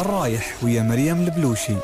الرايح ويا مريم البلوشي.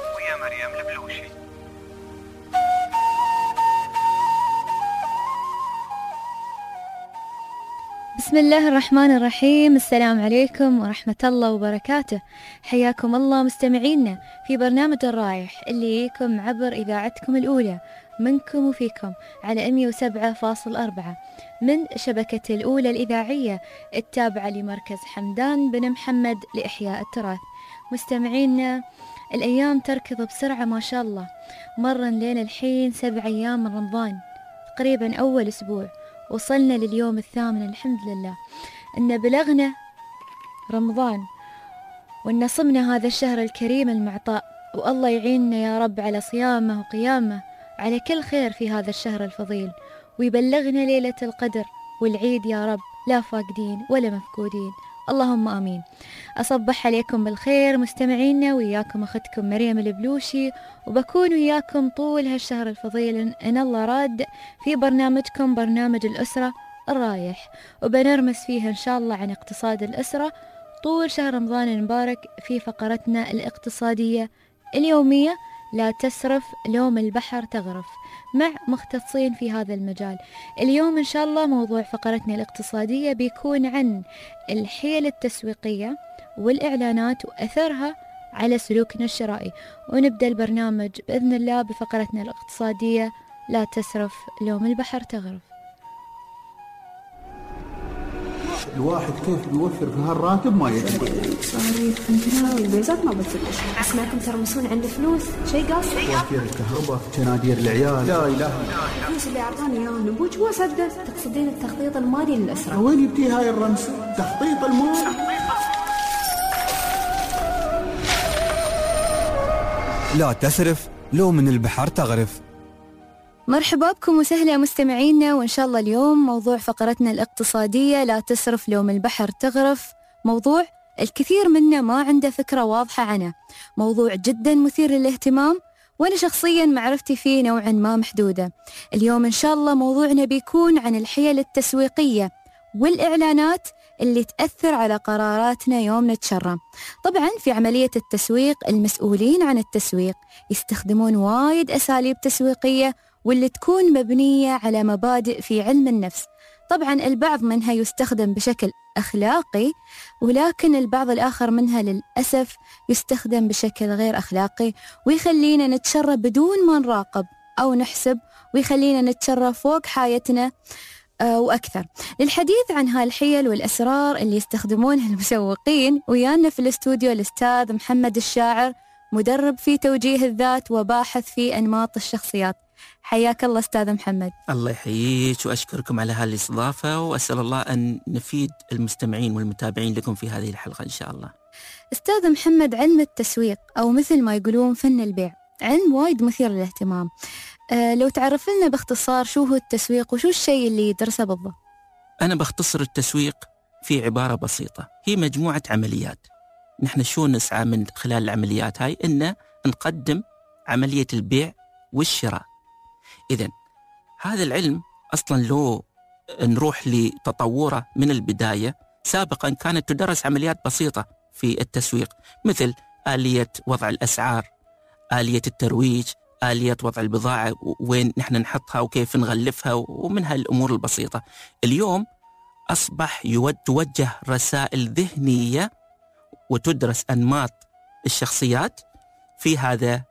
بسم الله الرحمن الرحيم. السلام عليكم ورحمة الله وبركاته. حياكم الله مستمعينا في برنامج الرايح اللي يكم عبر إذاعتكم الأولى منكم وفيكم على 107.4 من شبكة الأولى الإذاعية التابعة لمركز حمدان بن محمد لإحياء التراث. مستمعينا، الأيام تركض بسرعة ما شاء الله. مر لنا الحين 7 أيام من رمضان، تقريبا أول أسبوع، وصلنا لليوم الثامن. الحمد لله أن بلغنا رمضان وأن صمنا هذا الشهر الكريم المعطاء، والله يعيننا يا رب على صيامه وقيامه، على كل خير في هذا الشهر الفضيل، ويبلغنا ليلة القدر والعيد يا رب، لا فاقدين ولا مفقودين، اللهم آمين. أصبح عليكم بالخير مستمعينا، وياكم أختكم مريم البلوشي، وبكون وياكم طول هالشهر الفضيل إن الله راد في برنامجكم برنامج الأسرة الرايح، وبنرمس فيه إن شاء الله عن اقتصاد الأسرة طول شهر رمضان المبارك في فقرتنا الاقتصادية اليومية لا تسرف لوم البحر تغرف، مع مختصين في هذا المجال. اليوم إن شاء الله موضوع فقرتنا الاقتصادية بيكون عن الحيل التسويقية والإعلانات وأثرها على سلوكنا الشرائي، ونبدأ البرنامج بإذن الله بفقرتنا الاقتصادية لا تسرف لوم البحر تغرف. الواحد كيف بيوفر في هالراتب ما يدري. صاريف عندنا والبيزات ما بتصير. اسمعكم ترمسون عند فلوس شيء قاصد. وفير الكهرباء في تنادير العيال. لا إله. الفلوس اللي أعطاني إياها نبوج ما سدد. تقصدين التخطيط المالي للأسرة؟ وين يبدي هاي الرمس؟ تخطيط المال. لا تسرف لو من البحر تغرف. مرحبا بكم وسهلا مستمعينا، وإن شاء الله اليوم موضوع فقرتنا الاقتصادية لا تسرف لو من البحر تغرف، موضوع الكثير منا ما عنده فكرة واضحة عنه، موضوع جدا مثير للاهتمام، وأنا شخصيا معرفتي فيه نوعا ما محدودة. اليوم إن شاء الله موضوعنا بيكون عن الحيل التسويقية والإعلانات اللي تأثر على قراراتنا يوم نتشرى. طبعا في عملية التسويق المسؤولين عن التسويق يستخدمون وايد أساليب تسويقية واللي تكون مبنية على مبادئ في علم النفس. طبعا البعض منها يستخدم بشكل أخلاقي، ولكن البعض الآخر منها للأسف يستخدم بشكل غير أخلاقي، ويخلينا نتشرى بدون ما نراقب أو نحسب، ويخلينا نتشرى فوق حاجتنا وأكثر. للحديث عن هالحيل والأسرار اللي يستخدمونها المسوقين، ويانا في الاستوديو الأستاذ محمد الشاعر، مدرب في توجيه الذات وباحث في أنماط الشخصيات. حياك الله أستاذ محمد. الله يحييك، وأشكركم على هالاستضافة، وأسأل الله أن نفيد المستمعين والمتابعين لكم في هذه الحلقة إن شاء الله. أستاذ محمد، علم التسويق أو مثل ما يقولون فن البيع علم وايد مثير للاهتمام. لو تعرف لنا باختصار شو هو التسويق وشو الشيء اللي يدرسه بالضبط؟ أنا بختصر التسويق في عبارة بسيطة، هي مجموعة عمليات. نحن شو نسعى من خلال العمليات هاي؟ إن نقدم عملية البيع والشراء. إذن هذا العلم أصلا لو نروح لتطوره من البداية، سابقا كانت تدرس عمليات بسيطة في التسويق، مثل آلية وضع الأسعار، آلية الترويج، آلية وضع البضاعة وين نحن نحطها وكيف نغلفها، ومن هالأمور البسيطة. اليوم أصبح توجه رسائل ذهنية وتدرس أنماط الشخصيات في هذا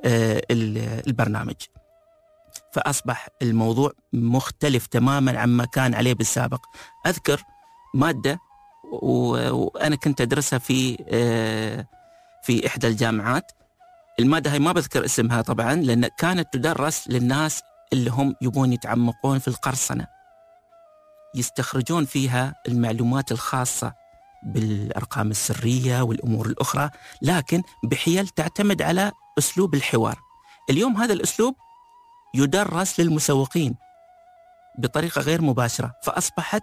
البرنامج، فأصبح الموضوع مختلف تماما عما كان عليه بالسابق. أذكر مادة وأنا كنت أدرسها في إحدى الجامعات. المادة هاي ما بذكر اسمها طبعا، لأن كانت تدرس للناس اللي هم يبون يتعمقون في القرصنة، يستخرجون فيها المعلومات الخاصة بالأرقام السرية والأمور الأخرى، لكن بحيل تعتمد على أسلوب الحوار. اليوم هذا الأسلوب يدرس للمسوقين بطريقة غير مباشرة، فأصبح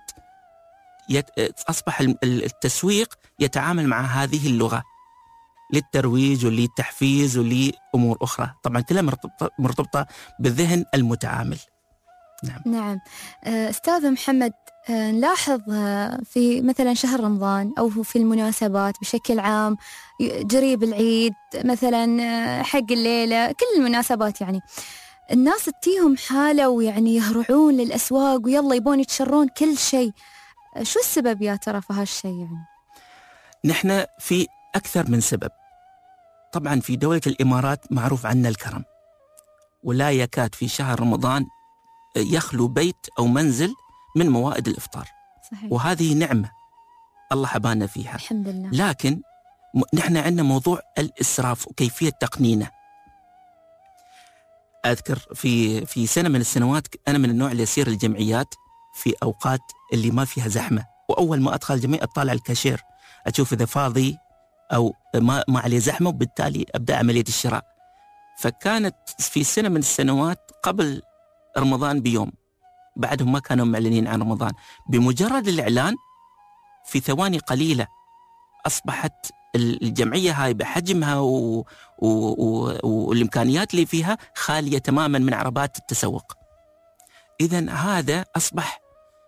التسويق يتعامل مع هذه اللغة للترويج وللتحفيز ولأمور أخرى، طبعا كلها مرتبطة بالذهن المتعامل. نعم. أستاذ محمد، نلاحظ في مثلا شهر رمضان أو في المناسبات بشكل عام، جريب العيد مثلا، حق الليلة، كل المناسبات يعني الناس تتيهم حالة ويعني يهرعون للأسواق ويلا يبون يتشرون كل شيء. شو السبب يا ترى في هالشيء يعني؟ نحن في أكثر من سبب. طبعا في دولة الإمارات معروف عنا الكرم، ولا يكاد في شهر رمضان يخلو بيت أو منزل من موائد الإفطار. صحيح. وهذه نعمة الله حبانا فيها الحمد لله. لكن نحن عندنا موضوع الإسراف وكيفية تقنينه. أذكر في سنة من السنوات أنا من النوع اللي يسير الجمعيات في أوقات اللي ما فيها زحمة، وأول ما أدخل الجمعية أطالع الكاشير أشوف إذا فاضي أو ما عليه زحمة، وبالتالي أبدأ عملية الشراء. فكانت في سنة من السنوات قبل رمضان بيوم، بعدهم ما كانوا معلنين عن رمضان، بمجرد الإعلان في ثواني قليلة أصبحت الجمعية هاي بحجمها والإمكانيات اللي فيها خالية تماما من عربات التسوق. إذن هذا أصبح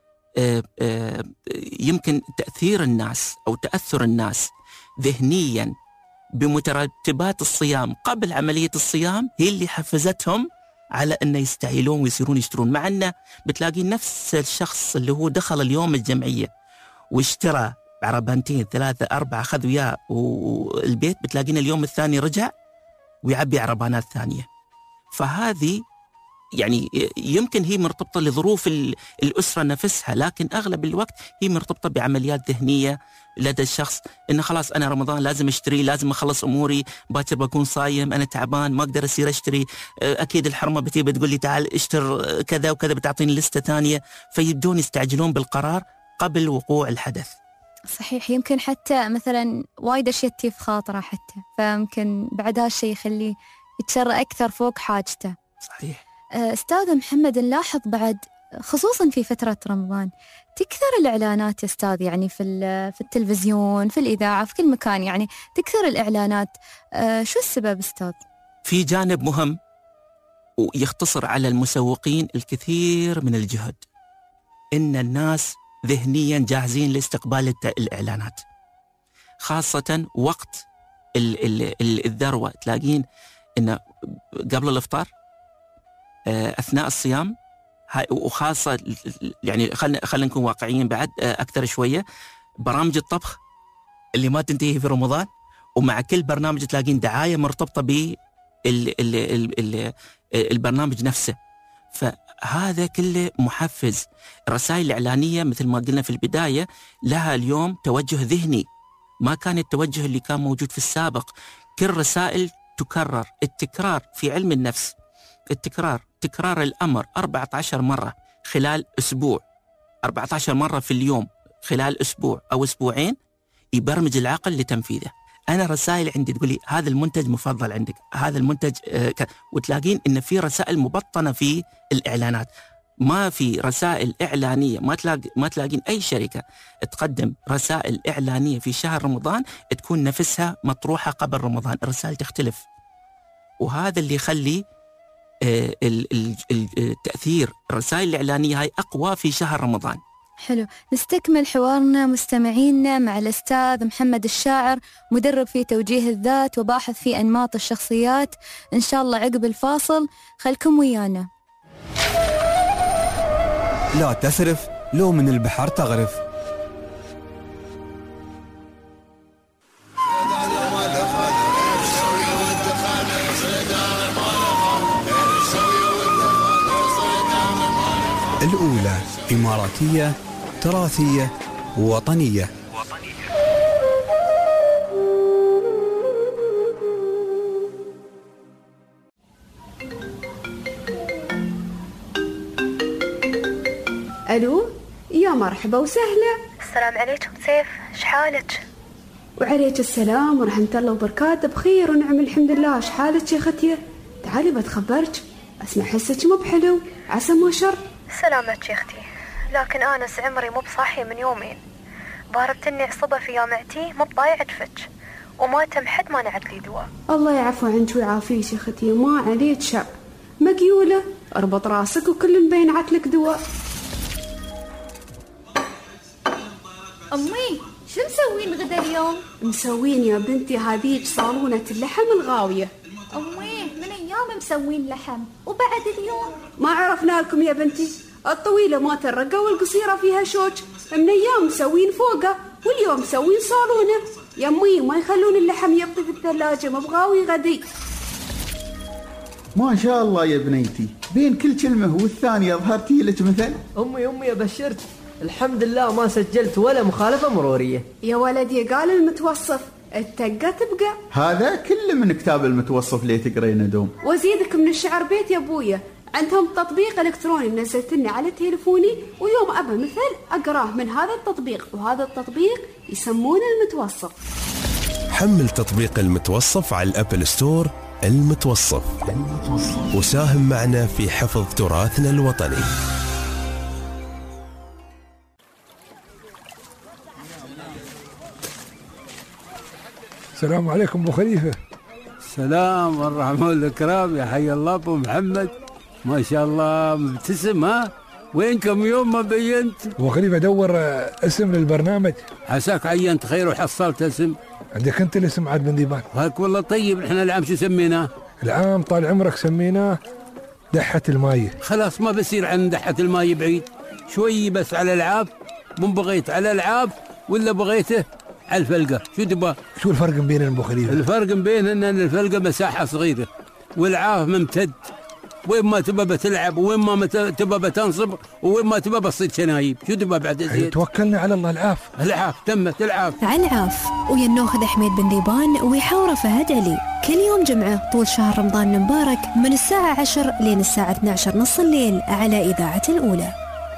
يمكن تأثير الناس أو تأثر الناس ذهنيا بمترتبات الصيام قبل عملية الصيام هي اللي حفزتهم على أن يستعيلون ويصيرون يشترون. مع أنه بتلاقي نفس الشخص اللي هو دخل اليوم الجمعية واشترى عربانتين 3 4 أخذ وياه والبيت، بتلاقينا اليوم الثاني رجع ويعبي عربانات ثانية. فهذه يعني يمكن هي مرتبطة لظروف الأسرة نفسها، لكن أغلب الوقت هي مرتبطة بعمليات ذهنية لدى الشخص، إنه خلاص أنا رمضان لازم أشتري، لازم أخلص أموري، باكر بكون صايم، أنا تعبان ما أقدر أصير أشتري، أكيد الحرمة بتيجي بتقول لي تعال اشتر كذا وكذا، بتعطيني لستة ثانية، فيبدون يستعجلون بالقرار قبل وقوع الحدث. صحيح. يمكن حتى مثلا وايد أشياء تجي في خاطره حتى، فممكن بعد هالشيء يخليه يتشرى أكثر فوق حاجته. صحيح. أستاذ محمد، نلاحظ بعد خصوصا في فترة رمضان تكثر الإعلانات يا أستاذ، يعني في التلفزيون، في الإذاعة، في كل مكان يعني تكثر الإعلانات. شو السبب أستاذ؟ في جانب مهم ويختصر على المسوقين الكثير من الجهد، إن الناس ذهنيا جاهزين لاستقبال الإعلانات، خاصة وقت الذروة. تلاقين إن قبل الإفطار، أثناء الصيام، وخاصة يعني خلينا نكون واقعيين بعد أكثر شوية، برامج الطبخ اللي ما تنتهي في رمضان، ومع كل برنامج تلاقين دعاية مرتبطة بالبرنامج نفسه. فهذا كله محفز. الرسائل الإعلانية مثل ما قلنا في البداية لها اليوم توجه ذهني، ما كان التوجه اللي كان موجود في السابق. كل رسائل تكرر، التكرار في علم النفس، تكرار الأمر 14 مرة خلال أسبوع، 14 مرة في اليوم خلال أسبوع أو أسبوعين، يبرمج العقل لتنفيذه. أنا رسائل عندي تقولي هذا المنتج مفضل عندك، هذا المنتج وتلاقين إن في رسائل مبطنة في الإعلانات. ما في رسائل إعلانية، ما تلاقين أي شركة تقدم رسائل إعلانية في شهر رمضان تكون نفسها مطروحة قبل رمضان. الرسائل تختلف، وهذا اللي يخلي التأثير الرسائل الإعلانية هاي أقوى في شهر رمضان. حلو. نستكمل حوارنا مستمعينا مع الأستاذ محمد الشاعر، مدرب في توجيه الذات وباحث في أنماط الشخصيات، إن شاء الله عقب الفاصل. خلكم ويانا. لا تسرف، لو من البحر تغرف. الأولى إماراتية، تراثية، وطنية. ألو، يا مرحبا وسهلا. السلام عليكم سيف، شحالك؟ وعليك السلام ورحمة الله وبركاته، بخير ونعم الحمد لله. شحالك يا ختية؟ تعالي بتخبرك، أسمع حسك مو بحلو، عسى ما شر. سلامتك يا أختي، لكن أنس عمري مو بصاحي من يومين، باربتني عصبة في يامعتي مو بضايعة فتش، وما تم حد ما نعت لي دواء. الله يعفو عنك ويعافيك يا ختية، ما عليك شر، مقيولة، اربط راسك وكل بين عتلك دواء. أمي شو مسوين غدا اليوم؟ مسوين يا بنتي هذيج صالونة اللحم الغاوية. أمي من أيام مسوين لحم وبعد اليوم؟ ما عرفنا لكم يا بنتي، الطويلة ما ترقى والقصيرة فيها شوج، من أيام مسوين فوقه واليوم مسوين صالونة. يا أمي ما يخلون اللحم يبقي في الثلاجة، مبغاوي غدي. ما شاء الله يا بنيتي، بين كل كلمة والثانية ظهرتي لك مثل. أمي بشرت، الحمد لله ما سجلت ولا مخالفة مرورية. يا ولدي قال المتوصف التقى تبقى. هذا كله من كتاب المتوصف ليه تقرين دوم. وزيدك من الشعر بيت يا أبويا، عندهم تطبيق إلكتروني نزلت لنا على تليفوني، ويوم أبى مثل أقراه من هذا التطبيق، وهذا التطبيق يسمونه المتوصف. حمل تطبيق المتوصف على الأبل ستور. المتوصف وساهم معنا في حفظ تراثنا الوطني. السلام عليكم أبو خليفة. السلام والرحمة والإكرام، يا حي الله أبو محمد، ما شاء الله مبتسم. ها وينكم يوم ما بينت؟ أبو خليفة دور اسم للبرنامج. عساك عينت خير وحصلت اسم. عندك أنت الاسم عاد بن ديبان. هاك والله طيب. احنا العام شو سميناه؟ العام طال عمرك سميناه دحة المايه. خلاص ما بصير عن دحة المايه بعيد شوي، بس على العاب. من بغيت على العاب ولا بغيته على الفلقة؟ شو تبغى؟ شو الفرق بين أبو خليفة؟ الفرق بين ان الفلقة مساحة صغيرة والعاف ممتد، وين ما تبى بتلعب وين ما تبى بتنصب وين ما تبى بتصيد شنايب. شو تبى بعد زين؟ توكلنا على الله. العاف تمت العاف. على العاف ويا الناخذ حميد بن ديبان ويحاوره فهد علي كل يوم جمعة طول شهر رمضان المبارك من الساعة 10 لين الساعة 12 نص الليل على إذاعة الأولى.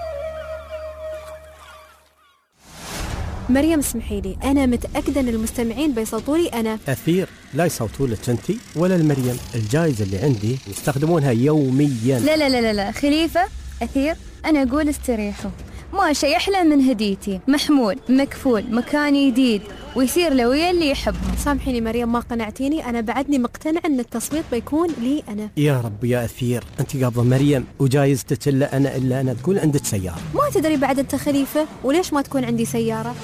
مريم اسمحي لي، أنا متأكدة أن المستمعين بيصوتوا لي أنا. أثير لا يصوتوا لك أنت ولا المريم، الجائزة اللي عندي يستخدمونها يوميا. لا لا لا لا خليفة أثير، أنا أقول استريحوا، ما شيء أحلى من هديتي، محمول مكفول مكان جديد ويصير لويا اللي يحبه. سامحيني مريم ما قنعتيني، أنا بعدني مقتنع أن التصويت بيكون لي أنا. يا رب يا أثير، أنت قابضة مريم وجايزتك إلا أنا تقول عندك سيارة. ما تدري بعد أنت خليفة، وليش ما تكون عندي سيارة؟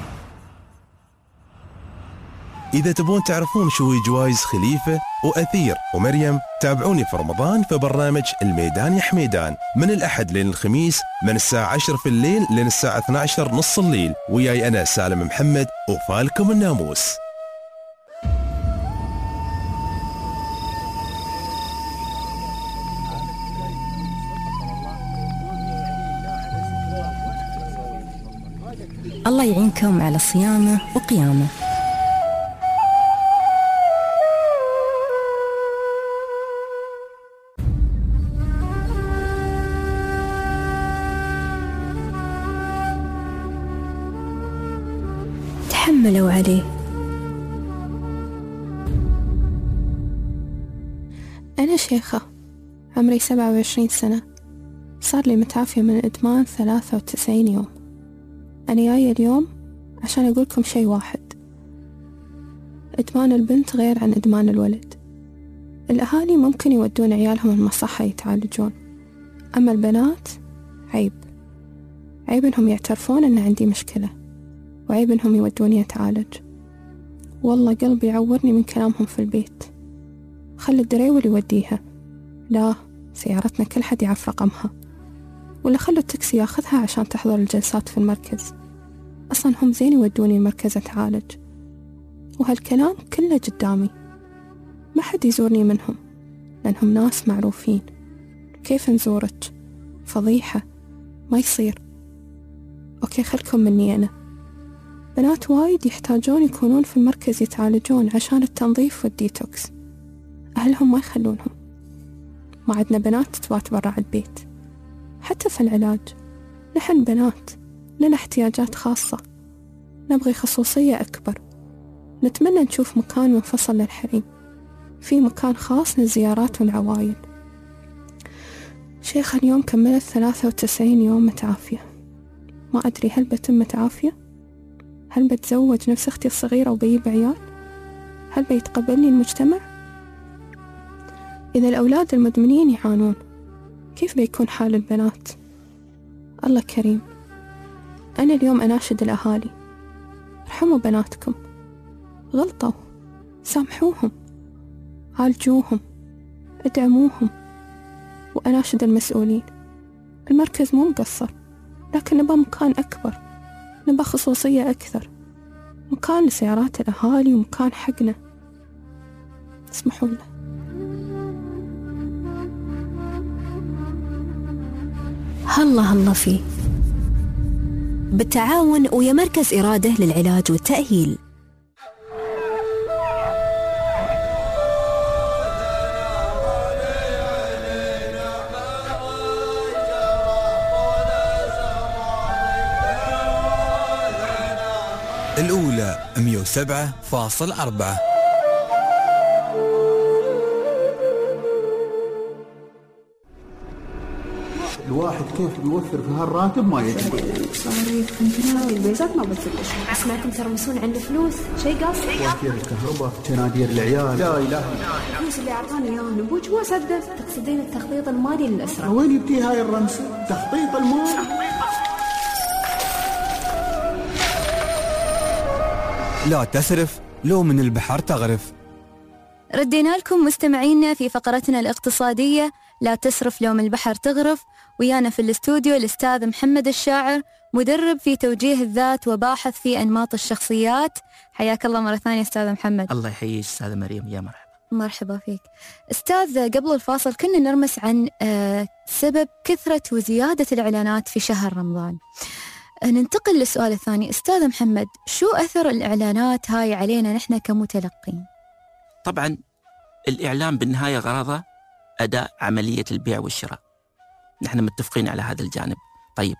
إذا تبون تعرفون شو هي جوائز خليفة وأثير ومريم، تابعوني في رمضان في برنامج الميدان يا حميدان من الأحد لين الخميس من الساعة 10 في الليل لين الساعة 12 نص الليل، وياي أنا سالم محمد وفالكم الناموس. الله يعينكم على صيامه وقيامه. تحملوا عليه. أنا شيخة عمري 27 سنة، صار لي متعافية من الإدمان 93 يوم. أنا جاية اليوم عشان أقولكم شيء واحد، إدمان البنت غير عن إدمان الولد. الأهالي ممكن يودون عيالهم المصحة يتعالجون، أما البنات عيب إنهم يعترفون أن عندي مشكلة، وعيب إنهم يودوني أتعالج. والله قلبي يعورني من كلامهم في البيت، خلي الدريول يوديها، لا سيارتنا كل حد يعرف رقمها، ولا خلوا التاكسي ياخذها عشان تحضر الجلسات في المركز. أصلا هم زين يودوني المركز أتعالج، وهالكلام كله قدامي، ما حد يزورني منهم لأنهم ناس معروفين. كيف نزورك؟ فضيحة، ما يصير. أوكي خلكم مني أنا. بنات وايد يحتاجون يكونون في المركز يتعالجون عشان التنظيف والديتوكس، أهلهم ما يخلونهم. ما عندنا بنات تبات برا البيت. حتى في العلاج نحن بنات لنا احتياجات خاصة، نبغي خصوصية أكبر. نتمنى نشوف مكان منفصل للحريم، في مكان خاص للزيارات والعوايد. شيخة اليوم كملت 93 يوم متعافية. ما أدري هل بتم متعافية؟ هل بتزوج نفس أختي الصغيرة وبيجيب عيال؟ هل بيتقبلني المجتمع؟ إذا الأولاد المدمنين يعانون، كيف بيكون حال البنات؟ الله كريم. أنا اليوم أناشد الأهالي ارحموا بناتكم، غلطوا، سامحوهم، عالجوهم، ادعموهم. وأناشد المسؤولين، المركز مو مقصر، لكن نبى مكان أكبر، نبى خصوصية أكثر، مكان لسيارات الأهالي ومكان حقنا. اسمحوا له. هلا فيه بالتعاون ويا مركز إرادة للعلاج والتأهيل. الأولى 107.4. الواحد كيف بيوفر في هالراتب ما يدري. مصاريف عندنا والبيزات ما بتسد شيء. أسمعكم ترمسون عن الفلوس، شيء قاصر. وفير الكهرباء، تنادير العيال، لا إله. الفلوس اللي أعطاني إياها نبوك ما سدد. تقصدين التخطيط المالي للأسرة؟ وين يبتي هاي الرمسة؟ تخطيط المال. لا تسرف، لو من البحر تغرف. ردينا لكم مستمعينا في فقرتنا الاقتصادية لا تسرف لو من البحر تغرف. ويانا في الاستوديو الأستاذ محمد الشاعر، مدرب في توجيه الذات وباحث في أنماط الشخصيات. حياك الله مرة ثانية أستاذ محمد. الله يحييك أستاذة مريم، يا مرحبا. مرحبا فيك أستاذ. قبل الفاصل كنا نرمس عن سبب كثرة وزيادة الإعلانات في شهر رمضان. ننتقل للسؤال الثاني أستاذ محمد، شو أثر الإعلانات هاي علينا نحن كمتلقين؟ طبعا الإعلام بالنهاية غرضه أداء عملية البيع والشراء، نحن متفقين على هذا الجانب. طيب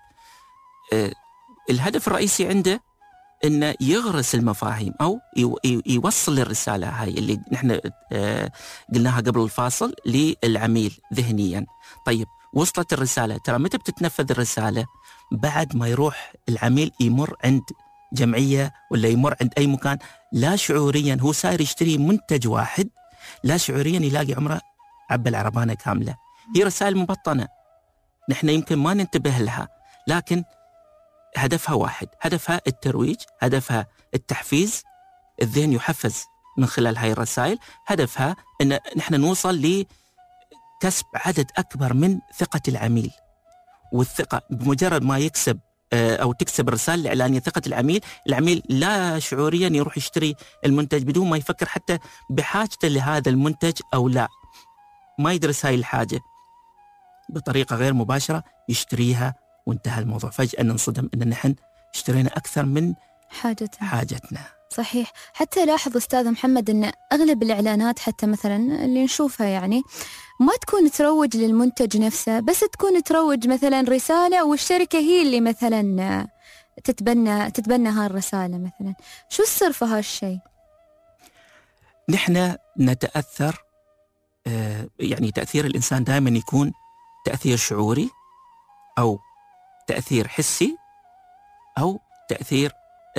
الهدف الرئيسي عنده أنه يغرس المفاهيم أو يوصل الرسالة هاي اللي نحن قلناها قبل الفاصل للعميل ذهنيا. طيب وصلت الرسالة، ترى متى بتتنفذ الرسالة؟ بعد ما يروح العميل يمر عند جمعية ولا يمر عند أي مكان، لا شعوريا هو ساير يشتري منتج واحد، لا شعوريا يلاقي عمره عبى العربانة كاملة. هي رسائل مبطنة نحن يمكن ما ننتبه لها، لكن هدفها واحد، هدفها الترويج، هدفها التحفيز، الذهن يحفز من خلال هاي الرسائل. هدفها أن نحن نوصل لكسب عدد أكبر من ثقة العميل. والثقة بمجرد ما يكسب أو تكسب الرسالة الإعلانية ثقة العميل لا شعوريا يروح يشتري المنتج بدون ما يفكر حتى بحاجته لهذا المنتج أو لا، ما يدرس هاي الحاجة، بطريقة غير مباشرة يشتريها وانتهى الموضوع. فجأة ننصدم أن نحن اشترينا أكثر من حاجتنا. صحيح. حتى لاحظ أستاذ محمد أن أغلب الإعلانات حتى مثلا اللي نشوفها يعني ما تكون تروج للمنتج نفسه، بس تكون تروج مثلا رسالة والشركة هي اللي مثلا تتبنى هاي الرسالة مثلا. شو السر في هالشيء؟ نحن نتأثر، يعني تأثير الإنسان دائما يكون تأثير شعوري أو تأثير حسي أو تأثير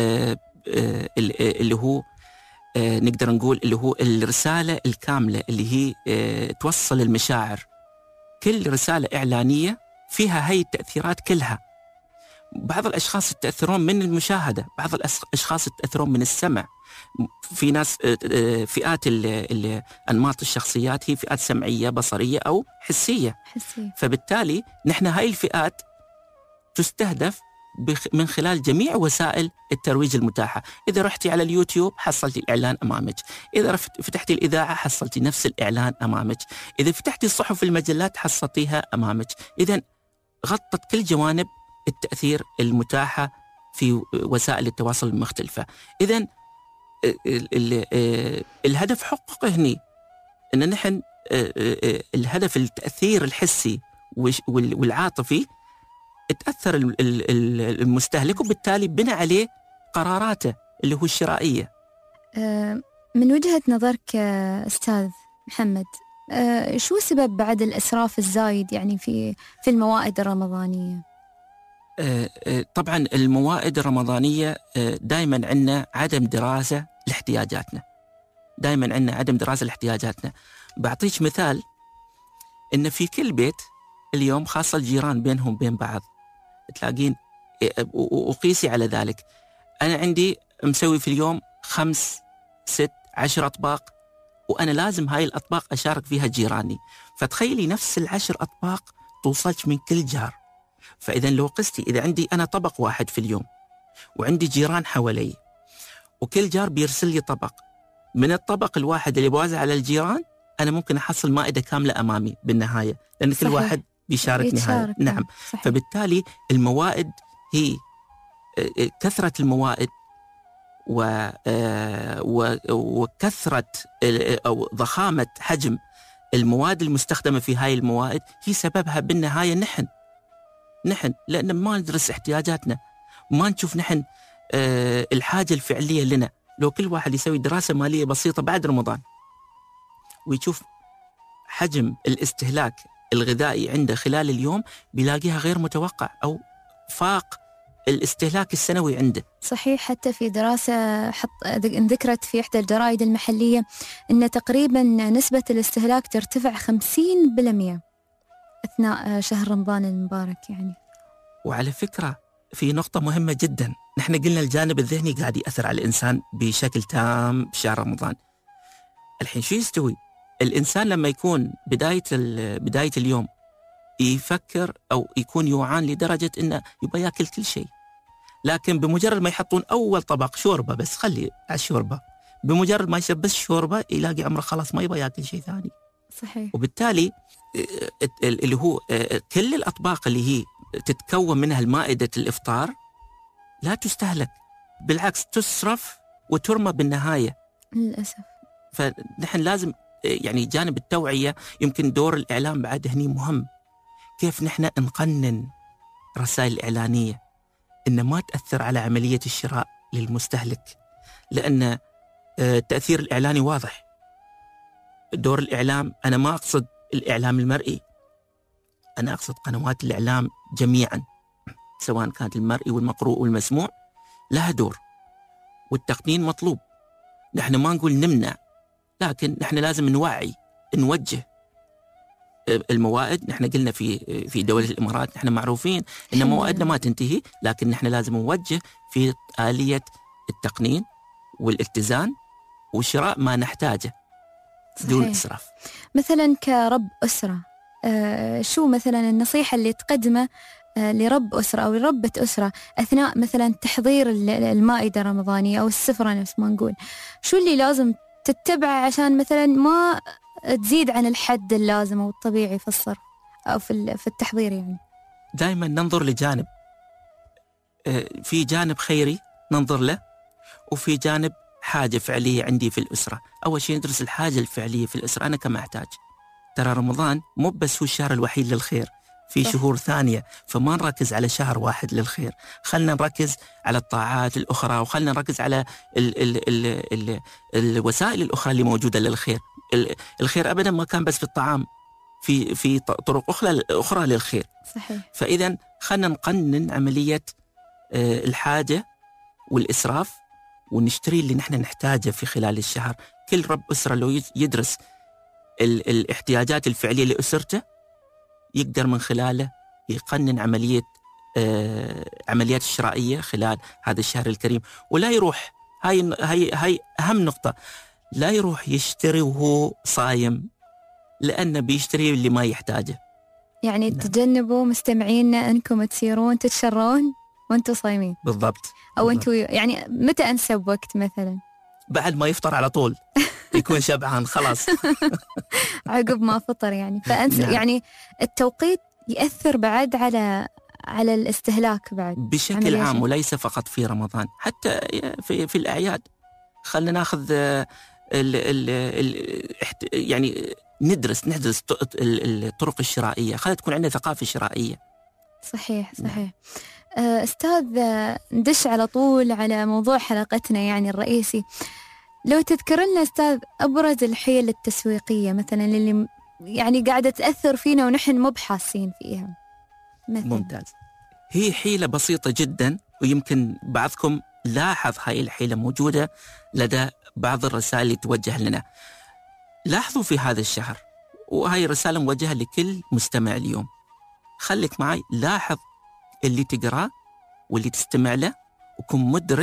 اللي هو نقدر نقول اللي هو الرسالة الكاملة اللي هي توصل المشاعر. كل رسالة إعلانية فيها هاي التأثيرات كلها. بعض الأشخاص يتأثرون من المشاهدة، بعض الأشخاص يتأثرون من السمع. في ناس فئات أنماط الشخصيات هي فئات سمعية بصرية أو حسية. فبالتالي نحن هاي الفئات تستهدف من خلال جميع وسائل الترويج المتاحة. إذا رحتي على اليوتيوب حصلتي الإعلان أمامك، إذا فتحتي الإذاعة حصلتي نفس الإعلان أمامك، إذا فتحتي الصحف المجلات حصلتيها أمامك. إذن غطت كل جوانب التأثير المتاحة في وسائل التواصل المختلفة. إذن الهدف حقق هني أن نحن الهدف التأثير الحسي والعاطفي تأثر المستهلك، وبالتالي بنى عليه قراراته اللي هو الشرائية. من وجهة نظرك أستاذ محمد، شو سبب بعد الإسراف الزايد يعني في الموائد الرمضانية؟ طبعا الموائد الرمضانية دائما عندنا عدم دراسة لاحتياجاتنا، دائما عندنا عدم دراسة لاحتياجاتنا. بعطيك مثال، إن في كل بيت اليوم خاصة الجيران بينهم بين بعض تلاقين، وقيسي على ذلك. أنا عندي مسوي في اليوم 5 6 10 أطباق، وأنا لازم هاي الأطباق أشارك فيها جيراني. فتخيلي نفس 10 أطباق توصلش من كل جار. فإذا لو قستي إذا عندي أنا طبق واحد في اليوم وعندي جيران حوالي وكل جار بيرسل لي طبق، من الطبق الواحد اللي بوزع على الجيران أنا ممكن أحصل مائدة كاملة أمامي بالنهاية، لأن كل واحد بيشارك نهاية. نعم. صحيح. فبالتالي الموائد هي كثرة الموائد وكثرة أو ضخامة حجم المواد المستخدمة في هاي الموائد هي سببها بالنهاية نحن لأن ما ندرس احتياجاتنا، ما نشوف نحن الحاجة الفعلية لنا. لو كل واحد يسوي دراسة مالية بسيطة بعد رمضان ويشوف حجم الاستهلاك الغذائي عنده خلال اليوم بيلاقيها غير متوقع أو فاق الاستهلاك السنوي عنده. صحيح. حتى في دراسة ذكرت في إحدى الجرائد المحلية أن تقريبا نسبة الاستهلاك ترتفع 50% أثناء شهر رمضان المبارك يعني. وعلى فكرة في نقطة مهمة جدا، نحن قلنا الجانب الذهني قاعد يأثر على الإنسان بشكل تام بشهر رمضان. الحين شو يستوي؟ الإنسان لما يكون بداية اليوم يفكر أو يكون يوعان لدرجة إنه يبغى يأكل كل شيء، لكن بمجرد ما يحطون أول طبق شوربة بس، خلي على الشوربة، بمجرد ما يشرب بس شوربة يلاقي عمره خلاص ما يبغى يأكل شيء ثاني. صحيح. وبالتالي اللي هو كل الأطباق اللي هي تتكون منها المائدة الإفطار لا تستهلك، بالعكس تصرف وترمى بالنهاية للأسف. فنحن لازم يعني جانب التوعية، يمكن دور الإعلام بعد هني مهم. كيف نحن نقنن رسائل إعلانية إن ما تأثر على عملية الشراء للمستهلك، لأن التأثير الإعلاني واضح. دور الإعلام أنا ما أقصد الإعلام المرئي، أنا أقصد قنوات الإعلام جميعا، سواء كانت المرئي والمقروء والمسموع، لها دور والتقنين مطلوب. نحن ما نقول نمنع، لكن نحن لازم نوعي، نوجه الموائد. نحن قلنا في دولة الإمارات نحن معروفين إن موائدنا ما تنتهي، لكن نحن لازم نوجه في آلية التقنين والاتزان وشراء ما نحتاجه دون إسراف. مثلا كرب أسرة، شو مثلا النصيحة اللي تقدمه لرب أسرة أو لربة أسرة أثناء مثلا تحضير المائدة الرمضانية أو السفرة نفس ما نقول؟ شو اللي لازم تتبعه عشان مثلا ما تزيد عن الحد اللازم أو الطبيعي في الصرف أو في التحضير؟ يعني دائما ننظر لجانب، في جانب خيري ننظر له، وفي جانب حاجة فعلية عندي في الأسرة. أول شيء ندرس الحاجة الفعلية في الأسرة، أنا كما أحتاج. ترى رمضان مو بس هو الشهر الوحيد للخير، في شهور ثانية، فما نركز على شهر واحد للخير، خلنا نركز على الطاعات الأخرى، وخلنا نركز على الوسائل الأخرى اللي موجودة للخير. الخير أبدا ما كان بس في الطعام، في طرق أخرى للخير. صحيح. فإذا خلنا نقنن عملية الحاجة والإسراف ونشتري اللي نحن نحتاجه في خلال الشهر. كل رب أسرة لو يدرس الاحتياجات الفعلية لأسرته يقدر من خلاله يقنن عمليات الشرائية خلال هذا الشهر الكريم، ولا يروح، هاي أهم نقطة، لا يروح يشتري وهو صايم، لأنه بيشتري اللي ما يحتاجه. يعني تجنبوا مستمعينا أنكم تصيرون تتشرون وأنتوا صايمين. بالضبط. أو أنتوا يعني متى أنسب وقت مثلا؟ بعد ما يفطر على طول يكون شبعان خلاص. عقب ما فطر يعني. فأنسب يعني التوقيت يأثر بعد على الاستهلاك بعد بشكل عام، وليس فقط في رمضان، حتى في الأعياد. خلنا ناخذ يعني ندرس الطرق الشرائية، خلنا تكون عندنا ثقافة شرائية. صحيح. أستاذ، ندش على طول على موضوع حلقتنا يعني الرئيسي. لو تذكر لنا أستاذ أبرز الحيل التسويقية مثلا اللي يعني قاعدة تأثر فينا ونحن مو بحاسين فيها مثلا. ممتاز. هي حيلة بسيطة جدا، ويمكن بعضكم لاحظ هاي الحيلة موجودة لدى بعض الرسائل اللي توجه لنا. لاحظوا في هذا الشهر، وهاي رسالة موجهة لكل مستمع اليوم، خليك معي، لاحظ اللي تقرأ واللي تستمع له، وكن مدرك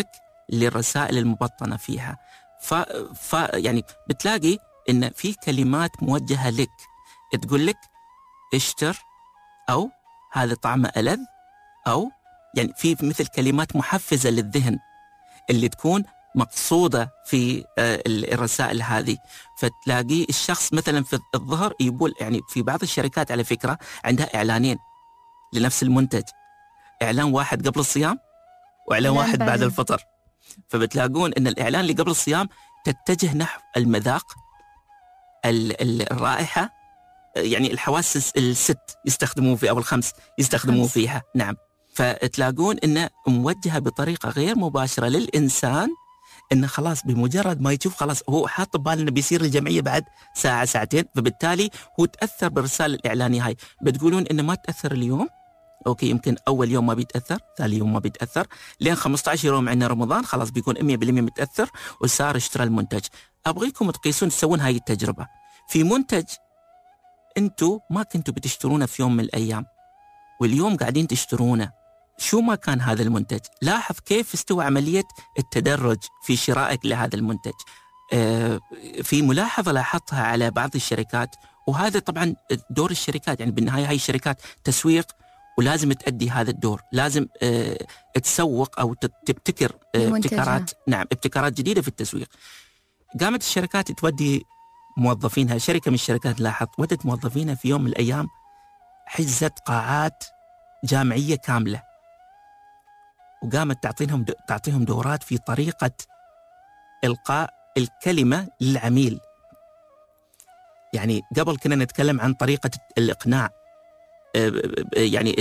للرسائل المبطنة فيها. يعني بتلاقي إن في كلمات موجهة لك تقول لك اشتر، أو هذا طعمه ألذ، أو يعني في مثل كلمات محفزة للذهن اللي تكون مقصودة في الرسائل هذه. فتلاقي الشخص مثلا في الظهر يقول، يعني في بعض الشركات على فكرة عندها إعلانين لنفس المنتج، إعلان واحد قبل الصيام وإعلان واحد بعد الفطر. فبتلاقون إن الإعلان اللي قبل الصيام تتجه نحو المذاق، الرائحة، يعني الحواس الست يستخدمون فيها أو الخمس يستخدمون فيها. نعم. فتلاقون إنه موجهة بطريقة غير مباشرة للإنسان، إنه خلاص بمجرد ما يشوف خلاص هو حاط بباله إنه بيصير الجمعية بعد ساعة ساعتين، فبالتالي هو تأثر بالرسالة الإعلانية هاي. بتقولون إنه ما تأثر اليوم، أوكي، يمكن أول يوم ما بيتأثر، ثاني يوم ما بيتأثر، لين 15 يوم عندنا رمضان خلاص بيكون 100% متأثر وصار اشترى المنتج. أبغيكم تقيسون تسوون هاي التجربة في منتج أنتوا ما كنتوا بتشترونه في يوم من الأيام، واليوم قاعدين تشترونه. شو ما كان هذا المنتج، لاحظ كيف استوى عملية التدرج في شرائك لهذا المنتج. في ملاحظة لاحظتها على بعض الشركات، وهذا طبعا دور الشركات، يعني بالنهاية هاي الشركات تسويق ولازم تأدي هذا الدور، لازم تسوق أو تبتكر ابتكارات، نعم، ابتكارات جديدة في التسويق. قامت الشركات تودي موظفينها، شركة من الشركات لاحظ ودت موظفينها في يوم من الأيام حجزت قاعات جامعية كاملة، وقامت تعطيهم دورات في طريقة إلقاء الكلمة للعميل. يعني قبل كنا نتكلم عن طريقة الإقناع، يعني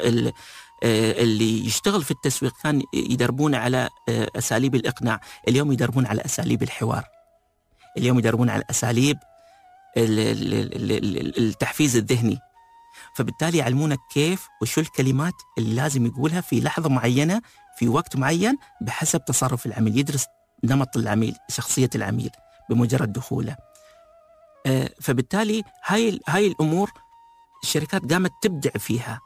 اللي يشتغل في التسويق كان يدربون على أساليب الإقناع، اليوم يدربون على أساليب الحوار، اليوم يدربون على أساليب التحفيز الذهني. فبالتالي يعلمونك كيف وشو الكلمات اللي لازم يقولها في لحظة معينة في وقت معين بحسب تصرف العميل، يدرس نمط العميل، شخصية العميل بمجرد دخوله. فبالتالي هاي الأمور الشركات قامت تبدع فيها.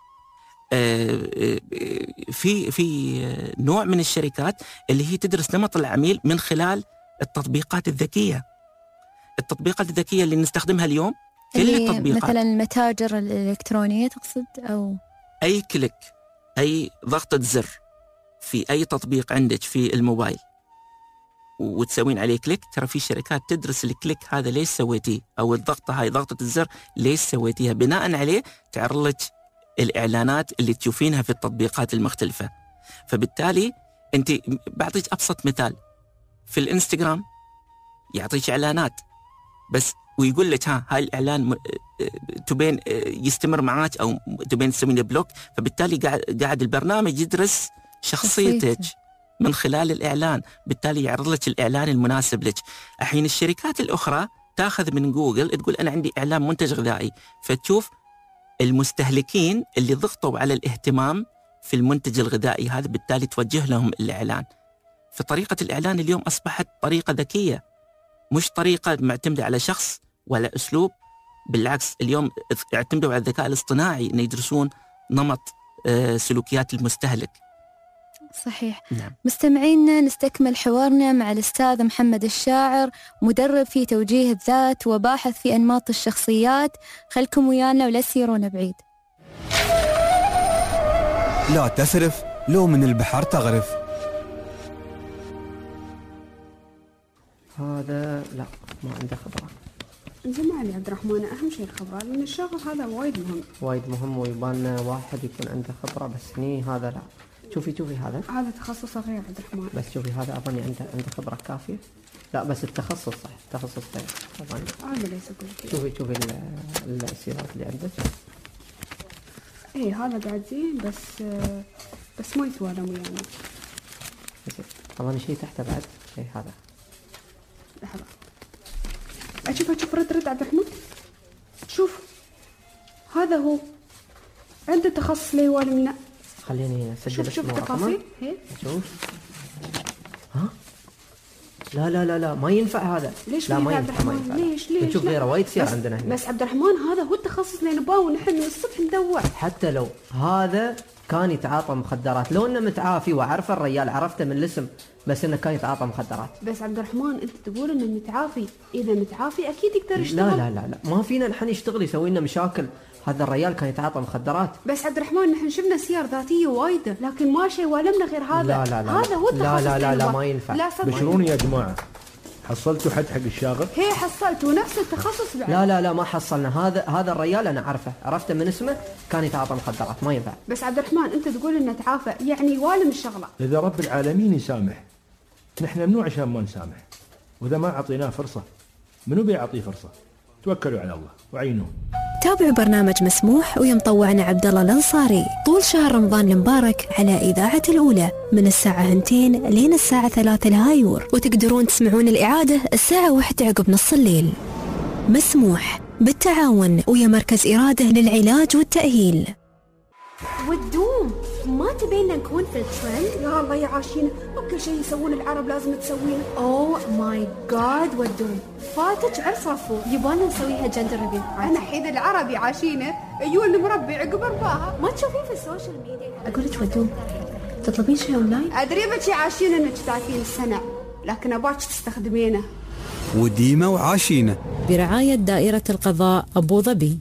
في نوع من الشركات اللي هي تدرس نمط العميل من خلال التطبيقات الذكية. التطبيقات الذكية اللي نستخدمها اليوم كل التطبيقات، مثلا المتاجر الإلكترونية تقصد، أو أي كليك، أي ضغطة زر في أي تطبيق عندك في الموبايل وتسوين عليه كليك، ترى في شركات تدرس الكليك هذا ليش سويتيه، أو الضغطة هاي ضغطة الزر ليش سويتيها، بناء عليه تعرض لك الإعلانات اللي تشوفينها في التطبيقات المختلفة. فبالتالي أنت بعطيك أبسط مثال، في الإنستغرام يعطيك إعلانات بس ويقول لك هاي الإعلان تبين يستمر معاك أو تبين تسوين بلوك. فبالتالي قاعد البرنامج يدرس شخصيتك من خلال الإعلان، بالتالي يعرض لك الإعلان المناسب لك. الحين الشركات الأخرى تأخذ من جوجل تقول أنا عندي إعلان منتج غذائي، فتشوف المستهلكين اللي ضغطوا على الاهتمام في المنتج الغذائي هذا، بالتالي توجه لهم الإعلان. فطريقة الإعلان اليوم أصبحت طريقة ذكية، مش طريقة معتمدة على شخص ولا أسلوب، بالعكس اليوم يعتمدوا على الذكاء الاصطناعي أن يدرسون نمط سلوكيات المستهلك. صحيح. نعم. مستمعينا، نستكمل حوارنا مع الأستاذ محمد الشاعر، مدرب في توجيه الذات وباحث في أنماط الشخصيات. خلكم ويانا ولا تسيرون بعيد. لا تسرف، لو من البحر تغرف. هذا لا ما عنده خبرة. زين يا عبد الرحمن، أهم شيء الخبرة، لأن الشغل هذا وايد مهم ويبان واحد يكون عنده خبرة، بس هني هذا لا. شوفي هذا تخصصه غير عبد الرحمن، بس شوفي هذا أظني عنده خبرة كافية. لا بس التخصص صح، التخصص غير أظني. هذا ليس كله. شوفي السيرات اللي عندك. إيه هذا قاعد زين، بس ما يتوالى ويانا. أظني شيء تحته بعد شيء. هذا لحظة أشوف رد عبد الرحمن. شوف هذا هو عنده تخصص لي ولا منا. خليني اسجل. شوف التفاصيل. شوف لا ما ينفع هذا. ليش لا ما ينفع؟ ليش نشوف غيره وايد سيارة عندنا هنا. بس عبد الرحمن هذا هو التخصص اللي نباه، ونحن من الصبح ندور. حتى لو هذا كان يتعاطى مخدرات، لو انه متعافي وعرف الرجال، عرفته من الاسم، بس انه كان يتعاطى مخدرات. بس عبد الرحمن انت تقول انه متعافي، اذا متعافي اكيد يقدر يشتغل. لا لا لا لا، ما فينا نحن يشتغل يسوي لنا مشاكل، هذا الرجال كان يتعاطى مخدرات. بس عبد الرحمن نحن شفنا سيار ذاتيه وايده، لكن ما شيء ولمنا غير هذا. لا لا لا هذا هو التخصص. لا ما ينفع. بشروني يا جماعه، حصلتوا حد حق الشاغر؟ هي حصلت ونفس التخصص بعد. لا ما حصلنا. هذا الرجال انا عرفته من اسمه، كان يتعاطى مخدرات، ما ينفع. بس عبد الرحمن انت تقول انه تعافى، يعني والم الشغله. اذا رب العالمين يسامح، نحن منو عشان ما نسامح؟ واذا ما اعطيناه فرصه منو بيعطيه فرصه؟ توكلوا على الله وعينوه. تابعوا برنامج مسموح ويا مطوعنا عبد الله الأنصاري طول شهر رمضان المبارك على إذاعة الأولى من الساعة 2 لين الساعة 3 الهايور، وتقدرون تسمعون الإعادة الساعة 1 عقب نص الليل. مسموح بالتعاون ويا مركز إرادة للعلاج والتأهيل. والدوم ما تبينا نكون في الترند؟ يا الله يا عاشينا، وكل شيء يسوون العرب لازم تسوينه. اوه ماي جاد والدوم، فاتك عرفوا يبغانا نسويها جندر ريفيو. انا حيد العربي عاشينا يقول مربي عقب رباها. ما تشوفين في السوشيال ميديا؟ اقول لك ودوم تطلبين شيء اونلاين؟ ادري بك يا عاشينا انك تعرفين السنع، لكن اباك تستخدمينه. وديمة وعاشينة برعاية دائرة القضاء أبو ظبي.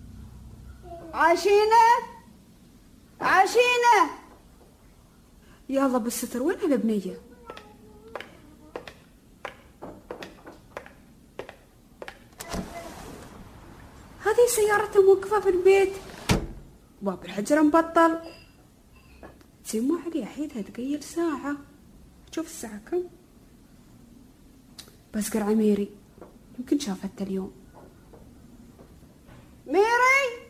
عاشينة يلا بالستر، وين البنية؟ هذه سيارتها موقفة في البيت، باب الحجرة مبطل. تسمع علي أحيدها تقيل ساعة. شوف الساعة كم؟ بسكر عميري يمكن شافتها اليوم. ميري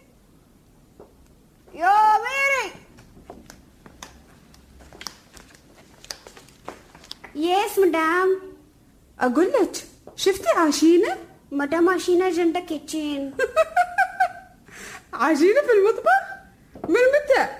يا ميري. يس مدام. أقول لك شفتي عاشينة؟ مدام عاشينة جنب كيتشين. عاشينة في المطبخ؟ من متى؟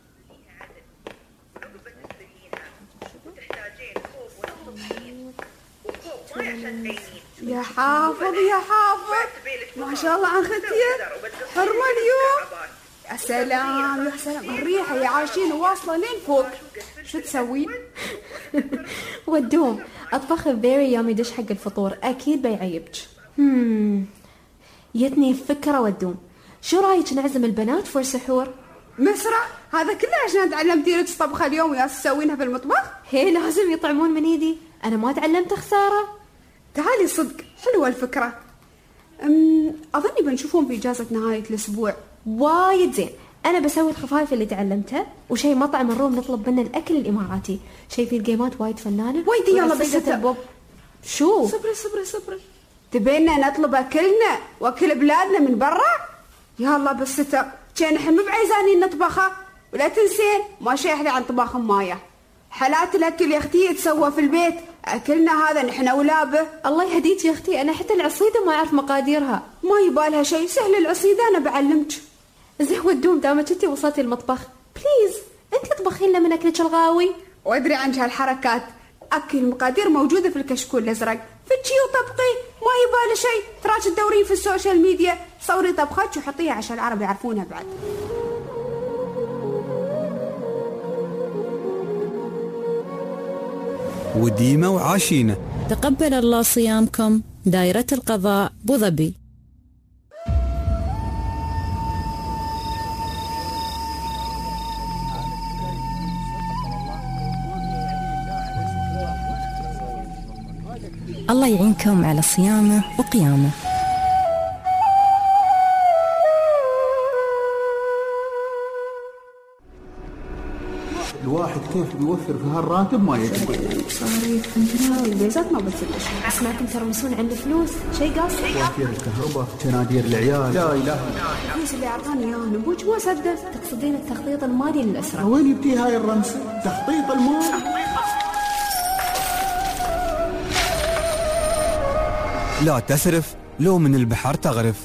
يا حافظ يا حافظ، ما شاء الله عن ختية حرمة اليوم. يا سلام يا سلام، الريحة يا عاشينة واصلة لين فوق. شو تسوين؟ والدوم أطبخ بيري يوم يدش حق الفطور، أكيد بيعيبك. يتني فكرة والدوم، شو رايك نعزم البنات فور سحور؟ مسرع هذا كله عشان تعلمتي لك طبخة اليوم ويا تسوينها في المطبخ؟ هي لازم يطعمون من ايدي، أنا ما تعلمت خسارة. تعالي صدق حلوة الفكرة. أظني بنشوفهم في إجازة نهاية الأسبوع. وايد زين، أنا بسوي الخفايف اللي تعلمتها، وشي مطعم الروم نطلب منه الأكل الإماراتي، شي في الجيمات وايد فنانة. ويدي يلا بس شو؟ صبري تبينا نطلب أكلنا وأكل بلادنا من برا؟ يلا بس كان نحن مو بعايزانين نطبخها، ولا تنسين ما شي أحد عن طباخ مايا. حالات الأكل يا أختي يتسوى في البيت، أكلنا هذا نحن ولابه. الله يهديك يا أختي، أنا حتى العصيدة ما أعرف مقاديرها. ما يبالها شيء، سهل العصيدة أنا بعلمك. زين والدوم دامك انتي وصلتي المطبخ، بليز انتي اطبخين لنا من أكلك الغاوي. وأدري عنك هالحركات، أكل المقادير موجودة في الكشكول الأزرق، فتشي وطبقي، ما يبالها شيء. تراك تدورين في السوشيال ميديا، صوري طبختك وحطيها عشان العرب يعرفونها بعد. وديمة وعاشينة. تقبل الله صيامكم. دائرة القضاء أبو ظبي. الله يعينكم على صيامه وقيامه. الواحد كيف بيوفر في هالراتب ما يدري. مصاريف عندنا البيزات ما بتسدش. أسمعكم ترمسون عن الفلوس، شيء قاصر. وفير الكهرباء، تنادير العيال، لا إله. الفلوس اللي أعطاني إياها نبوك ما سدد. تقصدين التخطيط المالي للأسرة؟ وين يبتي هاي الرمسة؟ تخطيط المال. لا تسرف، لو من البحر تغرف.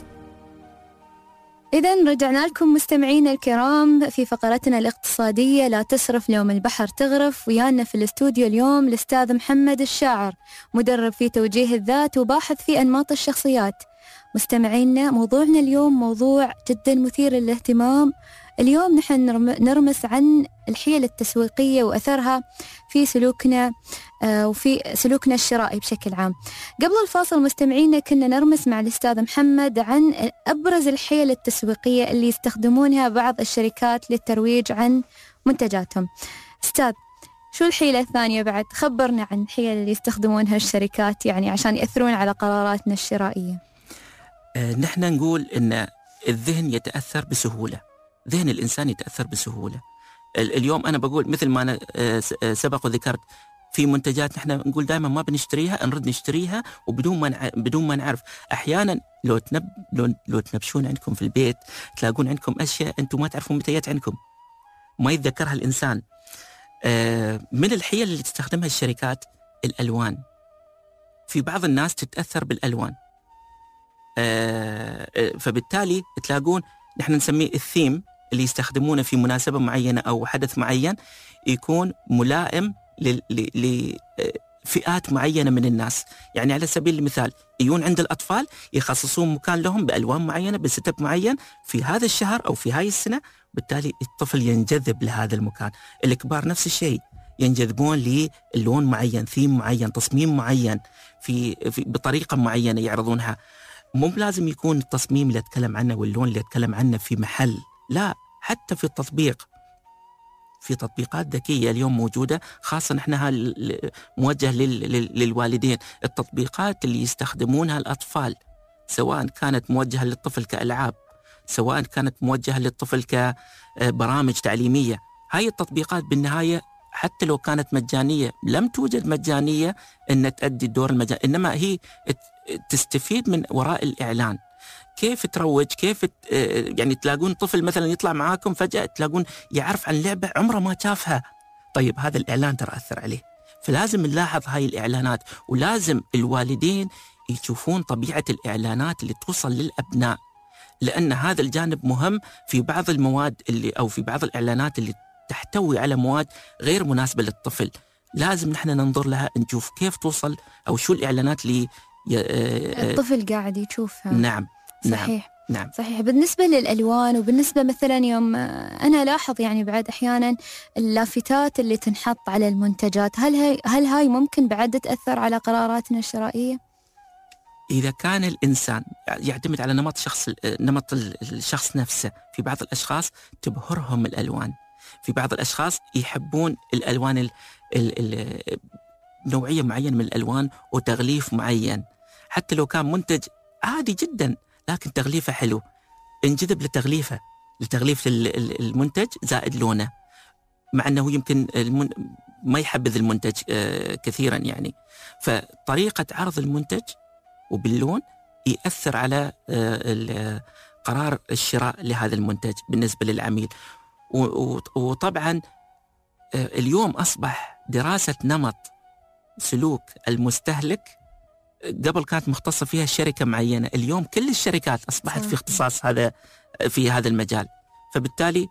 إذن رجعنا لكم مستمعين الكرام في فقرتنا الاقتصادية لا تسرف لو من البحر تغرف. ويانا في الاستوديو اليوم الأستاذ محمد الشاعر، مدرب في توجيه الذات وباحث في أنماط الشخصيات. مستمعينا موضوعنا اليوم موضوع جدا مثير للاهتمام، اليوم نحن نرمس عن الحيل التسويقية وأثرها في سلوكنا وفي سلوكنا الشرائي بشكل عام. قبل الفاصل مستمعينا كنا نرمس مع الأستاذ محمد عن أبرز الحيل التسويقية اللي يستخدمونها بعض الشركات للترويج عن منتجاتهم. أستاذ، شو الحيلة الثانية بعد؟ خبرنا عن الحيل اللي يستخدمونها الشركات يعني عشان يأثرون على قراراتنا الشرائية. نحن نقول إن الذهن يتأثر بسهولة، ذهن الإنسان يتأثر بسهولة. اليوم أنا بقول مثل ما أنا سبق وذكرت في منتجات نحن نقول دائما ما بنشتريها، نرد نشتريها وبدون ما نعرف. أحيانا لو تنبشون عندكم في البيت تلاقون عندكم أشياء أنتم ما تعرفون متى جت عندكم، ما يتذكرها الإنسان. من الحيل اللي تستخدمها الشركات الألوان. في بعض الناس تتأثر بالألوان، فبالتالي تلاقون نحن نسميه الثيم اللي يستخدمونه في مناسبة معينة أو حدث معين يكون ملائم لفئات معينة من الناس. يعني على سبيل المثال يجون عند الأطفال يخصصون مكان لهم بألوان معينة بستب معين في هذا الشهر أو في هاي السنة، بالتالي الطفل ينجذب لهذا المكان. الكبار نفس الشيء، ينجذبون للون معين، ثيم معين، تصميم معين في بطريقة معينة يعرضونها. مو لازم يكون التصميم اللي أتكلم عنه واللون اللي أتكلم عنه في محل، لا، حتى في التطبيق. في تطبيقات ذكية اليوم موجودة، خاصة نحنها موجه للوالدين. التطبيقات اللي يستخدمونها الأطفال سواء كانت موجهة للطفل كألعاب، سواء كانت موجهة للطفل كبرامج تعليمية، هاي التطبيقات بالنهاية حتى لو كانت مجانية لم توجد مجانية أن تؤدي الدور المجاني، إنما هي تستفيد من وراء الإعلان. كيف تروج، كيف يعني تلاقون طفل مثلا يطلع معاكم فجأة تلاقون يعرف عن لعبة عمره ما شافها. طيب هذا الإعلان ترى أثر عليه، فلازم نلاحظ هاي الإعلانات، ولازم الوالدين يشوفون طبيعة الإعلانات اللي توصل للأبناء، لأن هذا الجانب مهم في بعض المواد اللي أو في بعض الإعلانات اللي تحتوي على مواد غير مناسبة للطفل. لازم نحن ننظر لها، نشوف كيف توصل أو شو الإعلانات اللي الطفل قاعد يشوفها. نعم صحيح. نعم صحيح. بالنسبة للألوان وبالنسبة مثلا يوم أنا لاحظ يعني بعد أحيانا اللافتات اللي تنحط على المنتجات، هل هاي ممكن بعد تأثر على قراراتنا الشرائية؟ إذا كان الإنسان يعتمد على نمط الشخص نفسه. في بعض الأشخاص تبهرهم الألوان، في بعض الأشخاص يحبون الألوان نوعية معينة من الألوان وتغليف معين، حتى لو كان منتج عادي جدا لكن تغليفه حلو، انجذب لتغليف المنتج زائد لونه، مع أنه يمكن ما يحبذ المنتج كثيرا يعني. فطريقة عرض المنتج وباللون يأثر على قرار الشراء لهذا المنتج بالنسبة للعميل. وطبعا اليوم أصبح دراسة نمط سلوك المستهلك، قبل كانت مختصة فيها شركة معينة، اليوم كل الشركات أصبحت في اختصاص في هذا المجال. فبالتالي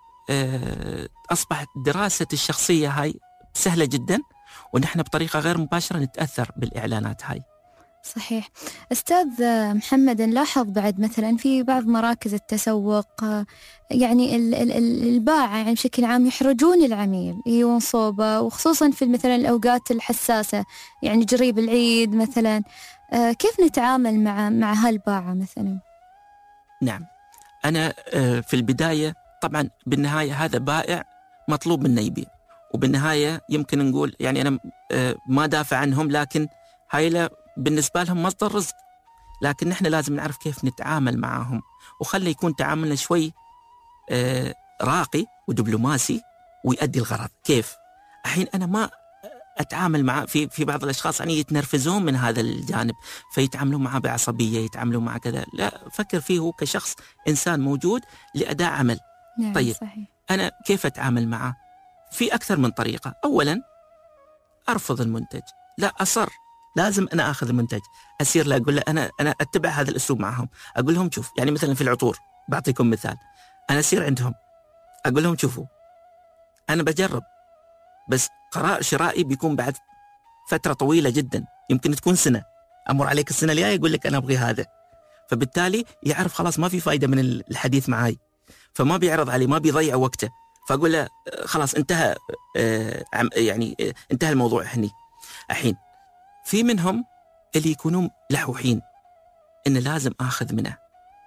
أصبحت دراسة الشخصية هاي سهلة جدا، ونحن بطريقة غير مباشرة نتأثر بالإعلانات هاي. صحيح. أستاذ محمد، نلاحظ بعد مثلا في بعض مراكز التسوق يعني الباعة يعني بشكل عام يحرجون العميل، يجون صوبة، وخصوصا في مثلا الأوقات الحساسة يعني قريب العيد مثلا. كيف نتعامل مع هالباعة مثلا؟ نعم، أنا في البداية طبعا بالنهاية هذا بائع مطلوب منه يبيع، وبالنهاية يمكن نقول يعني أنا ما دافع عنهم، لكن هاي بالنسبة لهم مصدر رزق، لكن نحن لازم نعرف كيف نتعامل معهم، وخلي يكون تعاملنا شوي راقي ودبلوماسي ويؤدي الغرض. كيف؟ الحين أنا ما أتعامل مع في بعض الأشخاص يعني يتنرفزون من هذا الجانب فيتعاملون معه بعصبية، يتعاملون مع كذا. لا، فكر فيه كشخص إنسان موجود لأداء عمل. نعم، طيب صحيح. أنا كيف أتعامل معه؟ في أكثر من طريقة. أولا أرفض المنتج، لا أصر لازم أنا أخذ المنتج، أسير لا أقول له أنا أتبع هذا الأسلوب معهم. أقول لهم شوف، يعني مثلا في العطور بعطيكم مثال، أنا أسير عندهم أقول لهم شوفوا أنا بجرب، بس قرار شرائي بيكون بعد فترة طويلة جدا، يمكن تكون سنة، أمر عليك السنة الجاية يقول لك أنا أبغي هذا، فبالتالي يعرف خلاص ما في فايدة من الحديث معاي، فما بيعرض عليه، ما بيضيع وقته، فأقول له خلاص انتهى، يعني انتهى الموضوع هني. الحين في منهم اللي يكونوا لحوحين إن لازم آخذ منه.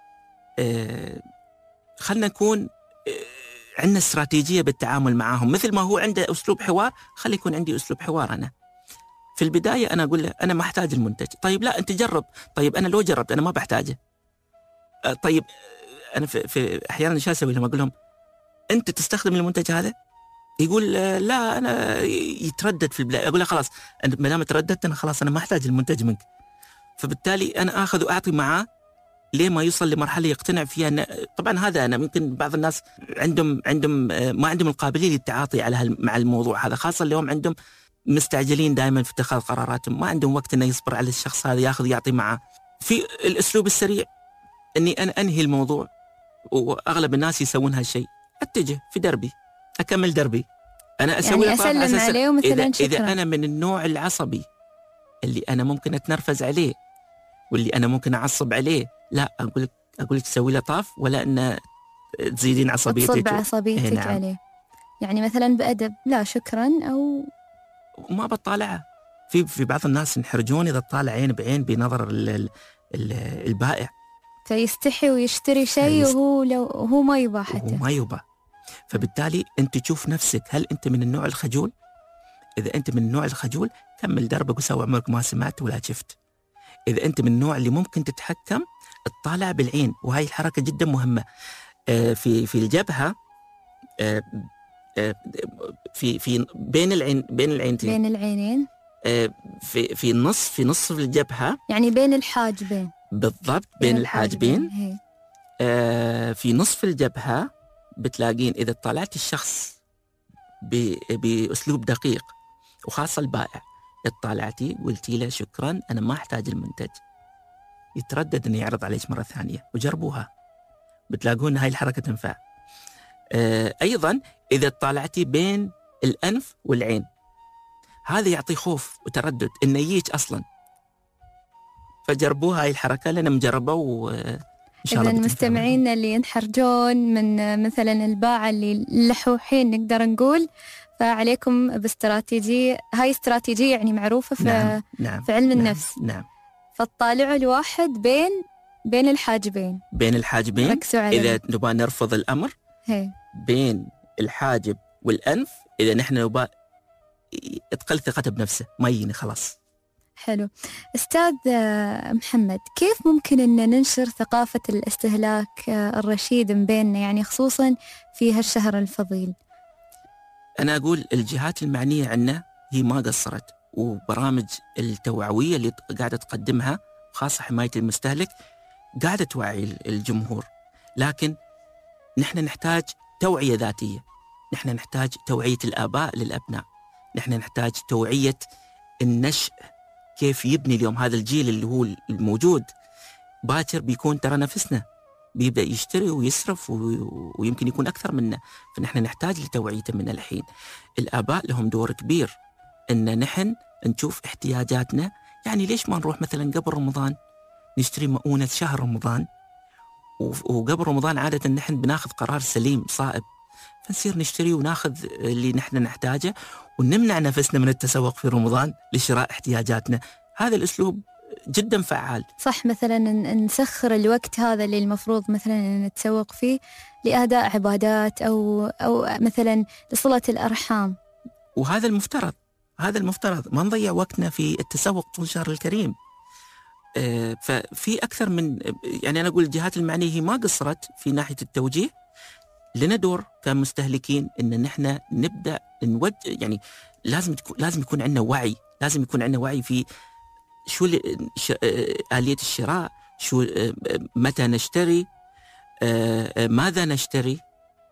خلنا نكون عندنا استراتيجية بالتعامل معهم، مثل ما هو عنده أسلوب حوار خلي يكون عندي أسلوب حوار. أنا في البداية أنا أقول له أنا ما أحتاج المنتج. طيب لا أنت جرب. طيب أنا لو جربت أنا ما بحتاجه. طيب أنا في أحيانا إيش أسوي لما أقول لهم أنت تستخدم المنتج هذا؟ يقول لا أنا يتردد في البداية. أقول له خلاص ما دام ترددت أنا خلاص أنا ما أحتاج المنتج منك. فبالتالي أنا آخذ وأعطي معاه ليه ما يوصل لمرحلة يقتنع فيها. طبعا هذا أنا ممكن بعض الناس عندهم ما عندهم القابلية للتعاطي على مع الموضوع هذا، خاصة اللي هم عندهم مستعجلين دائما في اتخاذ قراراتهم، ما عندهم وقت إنه يصبر على الشخص هذا ياخذ يعطي معاه. في الأسلوب السريع إني أنا أنهي الموضوع، وأغلب الناس يسوون هالشيء، أتجه في دربي أكمل دربي. أنا أسوي يعني أسلم عليه ومثلا إذا أنا من النوع العصبي اللي أنا ممكن أتنرفز عليه واللي أنا ممكن أعصب عليه، لا أقول لك تسوي له طاف ولا أن تزيدين عصبيتك، تصب عصبيتك نعم. عليه. يعني مثلا بأدب لا شكرا أو ما بطالعه. في بعض الناس ينحرجون إذا طالع عين بعين بنظر البائع، فيستحي ويشتري شيء وهو ما يباه حتى ما يباه. فبالتالي أنت تشوف نفسك هل أنت من النوع الخجول؟ إذا أنت من النوع الخجول كمل دربك وسوي عمرك ما سمعت ولا شفت. إذا أنت من النوع اللي ممكن تتحكم اطالع بالعين، وهي الحركة جدا مهمة. في الجبهة، في بين العينين في نصف الجبهة، يعني بين الحاجبين بالضبط، بين الحاجبين. في نصف الجبهة بتلاقين إذا طالعت الشخص بأسلوب دقيق، وخاصة البائع، اطلعتي قلتي له شكرا أنا ما أحتاج المنتج، يتردد أن يعرض عليك مرة ثانية، وجربوها بتلاقون هاي الحركة تنفع. أيضا إذا طالعتي بين الأنف والعين، هذا يعطي خوف وتردد إنه يجيك أصلا، فجربوها هاي الحركة لأن مجربة وإن شاء الله. إذا مستمعين اللي ينحرجون من مثلا الباعة اللي لحوحين نقدر نقول، فعليكم باستراتيجية، هاي استراتيجية يعني معروفة في, نعم. في علم النفس. نعم. فالطالع الواحد بين الحاجبين، إذا نبغى نرفض الأمر بين الحاجب والأنف، إذا نحن نبغى تقل ثقته بنفسه ما يجيني خلاص. حلو. أستاذ محمد، كيف ممكن أن ننشر ثقافة الاستهلاك الرشيد من بيننا، يعني خصوصا في هالشهر الفضيل؟ أنا أقول الجهات المعنية عنا هي ما قصرت، وبرامج التوعوية اللي قاعدة تقدمها خاصة حماية المستهلك قاعدة توعي الجمهور، لكن نحن نحتاج توعية ذاتية، نحن نحتاج توعية الآباء للأبناء، نحن نحتاج توعية النشء، كيف يبني اليوم هذا الجيل اللي هو الموجود باكر بيكون ترى نفسنا بيبدأ يشتري ويصرف ويمكن يكون أكثر منا، فنحن نحتاج لتوعيته من الحين. الآباء لهم دور كبير إن نحن نشوف احتياجاتنا، يعني ليش ما نروح مثلا قبل رمضان نشتري مؤونة شهر رمضان، وقبل رمضان عادة نحن بناخذ قرار سليم صائب، فنصير نشتري وناخذ اللي نحن نحتاجه ونمنع نفسنا من التسوق في رمضان لشراء احتياجاتنا. هذا الأسلوب جدا فعال. صح، مثلا نسخر الوقت هذا اللي المفروض مثلا نتسوق فيه لأداء عبادات أو مثلا لصلة الأرحام، وهذا المفترض، ما نضيع وقتنا في التسوق طول الشهر الكريم. ففي أكثر من، يعني أنا أقول الجهات المعنية هي ما قصرت في ناحية التوجيه، لنا دور كمستهلكين إن نحن نبدأ نوجه، يعني لازم يكون عندنا وعي، لازم يكون عندنا وعي في شو آلية الشراء، شو متى نشتري، ماذا نشتري،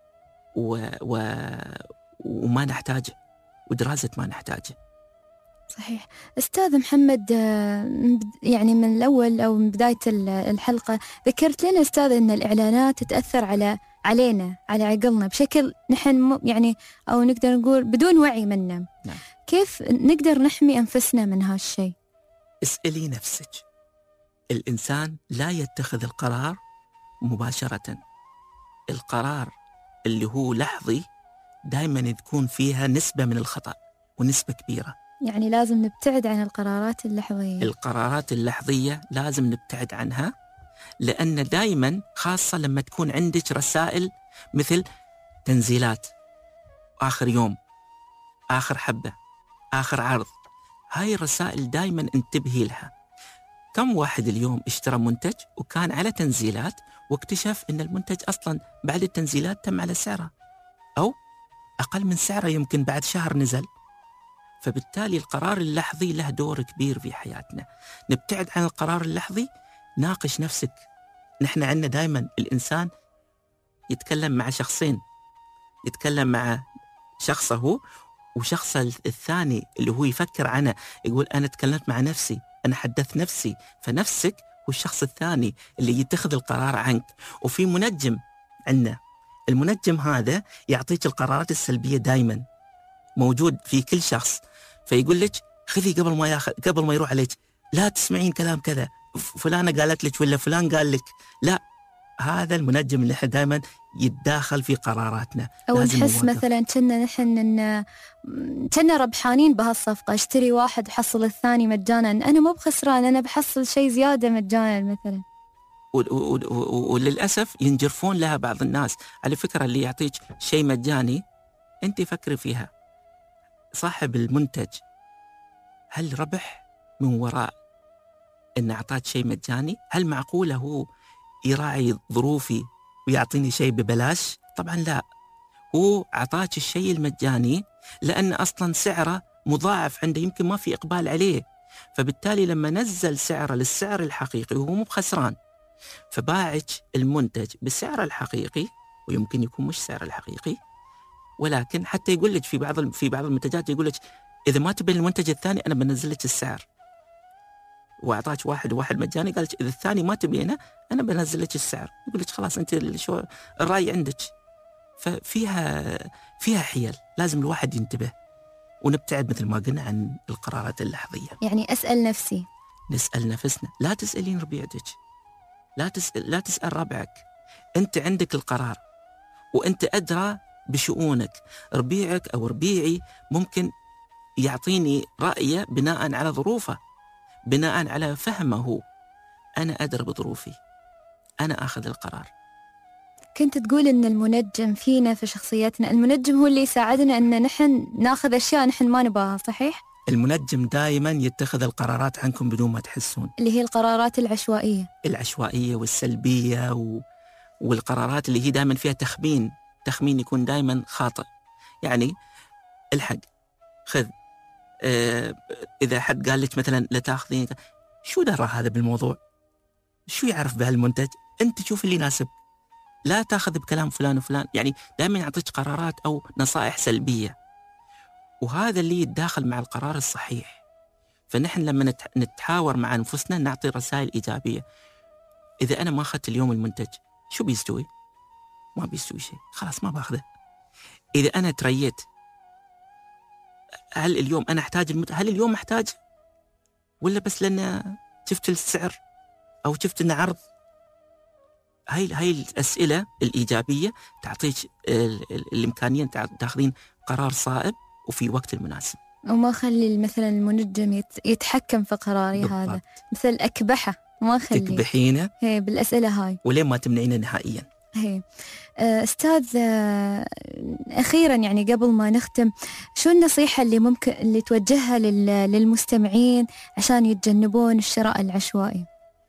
وما نحتاجه، ودراسة ما نحتاجه. صحيح. أستاذ محمد، يعني من الأول أو من بداية الحلقة ذكرت لنا أستاذ أن الإعلانات تتأثر علينا، على عقلنا بشكل نحن يعني أو نقدر نقول بدون وعي منا. نعم. كيف نقدر نحمي أنفسنا من هالشيء؟ اسألي نفسك، الإنسان لا يتخذ القرار مباشرة، القرار اللي هو لحظي دائما تكون فيها نسبة من الخطأ ونسبة كبيرة. يعني لازم نبتعد عن القرارات اللحظية. القرارات اللحظية لازم نبتعد عنها، لأن دائما خاصة لما تكون عندك رسائل مثل تنزيلات آخر يوم، آخر حبة، آخر عرض، هاي الرسائل دائما انتبهي لها. كم واحد اليوم اشترى منتج وكان على تنزيلات واكتشف أن المنتج أصلا بعد التنزيلات تم على سعره أو أقل من سعره، يمكن بعد شهر نزل. فبالتالي القرار اللحظي له دور كبير في حياتنا. نبتعد عن القرار اللحظي، ناقش نفسك. نحن عندنا دائما الإنسان يتكلم مع شخصين، يتكلم مع شخصه وشخص الثاني اللي هو يفكر عنه، يقول أنا تكلمت مع نفسي، أنا حدثت نفسي. فنفسك والشخص الثاني اللي يتخذ القرار عنك. وفي منجم عندنا، المنجم هذا يعطيك القرارات السلبية دائما، موجود في كل شخص. فيقول لك خذي قبل ما يروح عليك، لا تسمعين كلام كذا، فلانة قالت لك ولا فلان قال لك. لا، هذا المنجم اللي احنا دائما يتداخل في قراراتنا. أو نحس مثلا كنا ربحانين بهالصفقة، اشتري واحد وحصل الثاني مجانا، أنا مو بخسران، أنا بحصل شيء زيادة مجانا مثلا. وللأسف ينجرفون لها بعض الناس. على فكرة اللي يعطيك شيء مجاني أنت فكري فيها، صاحب المنتج هل ربح من وراء أن أعطاك شيء مجاني؟ هل معقولة هو يراعي ظروفي ويعطيني شيء ببلاش؟ طبعا لا، هو أعطاك الشيء المجاني لأن أصلا سعره مضاعف عنده، يمكن ما في إقبال عليه. فبالتالي لما نزل سعره للسعر الحقيقي وهو مو بخسران، فباعك المنتج بالسعر الحقيقي، ويمكن يكون مش سعر الحقيقي، ولكن حتى يقول لك في بعض المنتجات يقول لك إذا ما تبين المنتج الثاني أنا بنزل لك السعر. وأعطاك واحد مجاني، قال لك إذا الثاني ما تبينه أنا بنزل لك السعر. يقول لك خلاص أنت شو الرأي عندك. فيها حيل، لازم الواحد ينتبه ونبتعد مثل ما قلنا عن القرارات اللحظية. يعني أسأل نفسي، نسأل نفسنا، لا تسألين ربيعتك، لا تسأل ربعك. أنت عندك القرار وأنت أدرى بشؤونك. ربيعك أو ربيعي ممكن يعطيني رأيه بناء على ظروفه، بناء على فهمه. أنا أدرى بظروفي، أنا أخذ القرار. كنت تقول إن المنجم فينا في شخصيتنا، المنجم هو اللي يساعدنا إن نحن ناخذ أشياء نحن ما نباها، صحيح؟ المنجم دائما يتخذ القرارات عنكم بدون ما تحسون، اللي هي القرارات العشوائية والسلبية والقرارات اللي هي دائما فيها تخمين يكون دائما خاطئ. يعني الحق خذ، إذا حد قال لك مثلا لا تأخذين، شو درى هذا بالموضوع؟ شو يعرف بهالمنتج؟ أنت شوف اللي يناسب، لا تأخذ بكلام فلان وفلان. يعني دائما يعطيك قرارات أو نصائح سلبية، وهذا اللي يتداخل مع القرار الصحيح. فنحن لما نتحاور مع أنفسنا نعطي رسائل إيجابية. إذا أنا ما أخذت اليوم المنتج شو بيستوي؟ ما بيستوي شيء، خلاص ما باخذه. إذا أنا تريت، هل اليوم أنا أحتاج هل اليوم أحتاج، ولا بس لأن شفت السعر أو شفت إنه عرض؟ هاي الأسئلة الإيجابية تعطيك الإمكانية تاخذين قرار صائب وفي وقت المناسب. وما خلي مثلا المنجم يتحكم في قراري بالضبط. هذا مثل أكبحة، ما خلي تكبحينه بالأسئلة هاي ولين ما تمنعينه نهائيا. أستاذ، أخيرا يعني قبل ما نختم، شو النصيحة اللي توجهها للمستمعين عشان يتجنبون الشراء العشوائي؟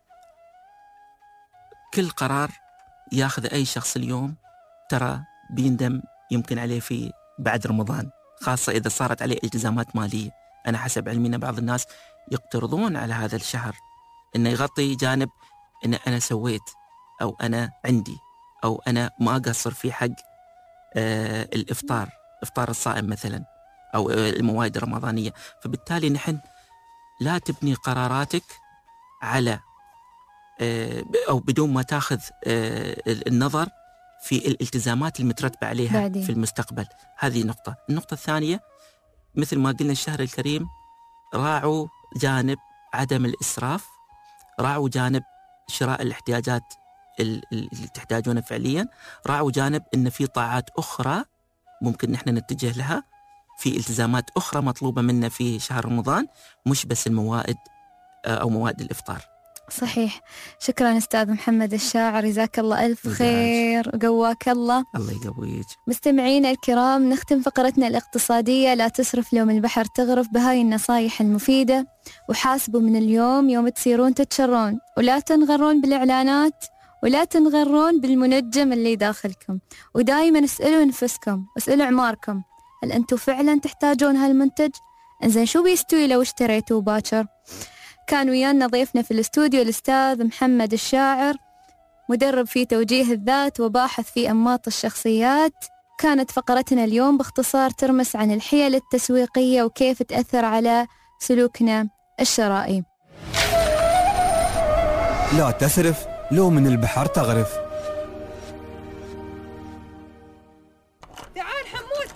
كل قرار ياخذ أي شخص اليوم ترى بيندم يمكن عليه في بعد رمضان، خاصة إذا صارت عليه التزامات مالية. أنا حسب علمي أن بعض الناس يقترضون على هذا الشهر إنه يغطي جانب إن أنا سويت أو أنا عندي أو أنا ما أقصر في حق إفطار الصائم مثلا أو الموائد الرمضانية. فبالتالي نحن لا تبني قراراتك على أو بدون ما تاخذ النظر في الالتزامات المترتبة عليها بعدين في المستقبل. هذه نقطة. النقطة الثانية، مثل ما قلنا الشهر الكريم، راعوا جانب عدم الإسراف، راعوا جانب شراء الاحتياجات اللي تحتاجونه فعليا. راعوا جانب أن في طاعات أخرى ممكن نحن نتجه لها، في التزامات أخرى مطلوبة منا في شهر رمضان، مش بس الموائد أو موائد الإفطار. صحيح. شكرا أستاذ محمد الشاعر، جزاك الله ألف خير وقواك الله. الله يقويك. مستمعينا الكرام، نختم فقرتنا الاقتصادية لا تسرف لو من البحر تغرف بهاي النصايح المفيدة. وحاسبوا من اليوم يوم تصيرون تتشرون، ولا تنغرون بالإعلانات، ولا تنغرون بالمنجم اللي داخلكم. ودائما اسألوا نفسكم، اسألوا عماركم، هل أنتم فعلا تحتاجون هالمنتج؟ إنزين شو بيستوي لو اشتريتوه باكر؟ كان ويانا ضيفنا في الاستوديو الأستاذ محمد الشاعر، مدرب في توجيه الذات وباحث في أنماط الشخصيات. كانت فقرتنا اليوم باختصار ترمس عن الحيل التسويقية وكيف تأثر على سلوكنا الشرائي. لا تسرف لو من البحر تغرف. تعال حمود.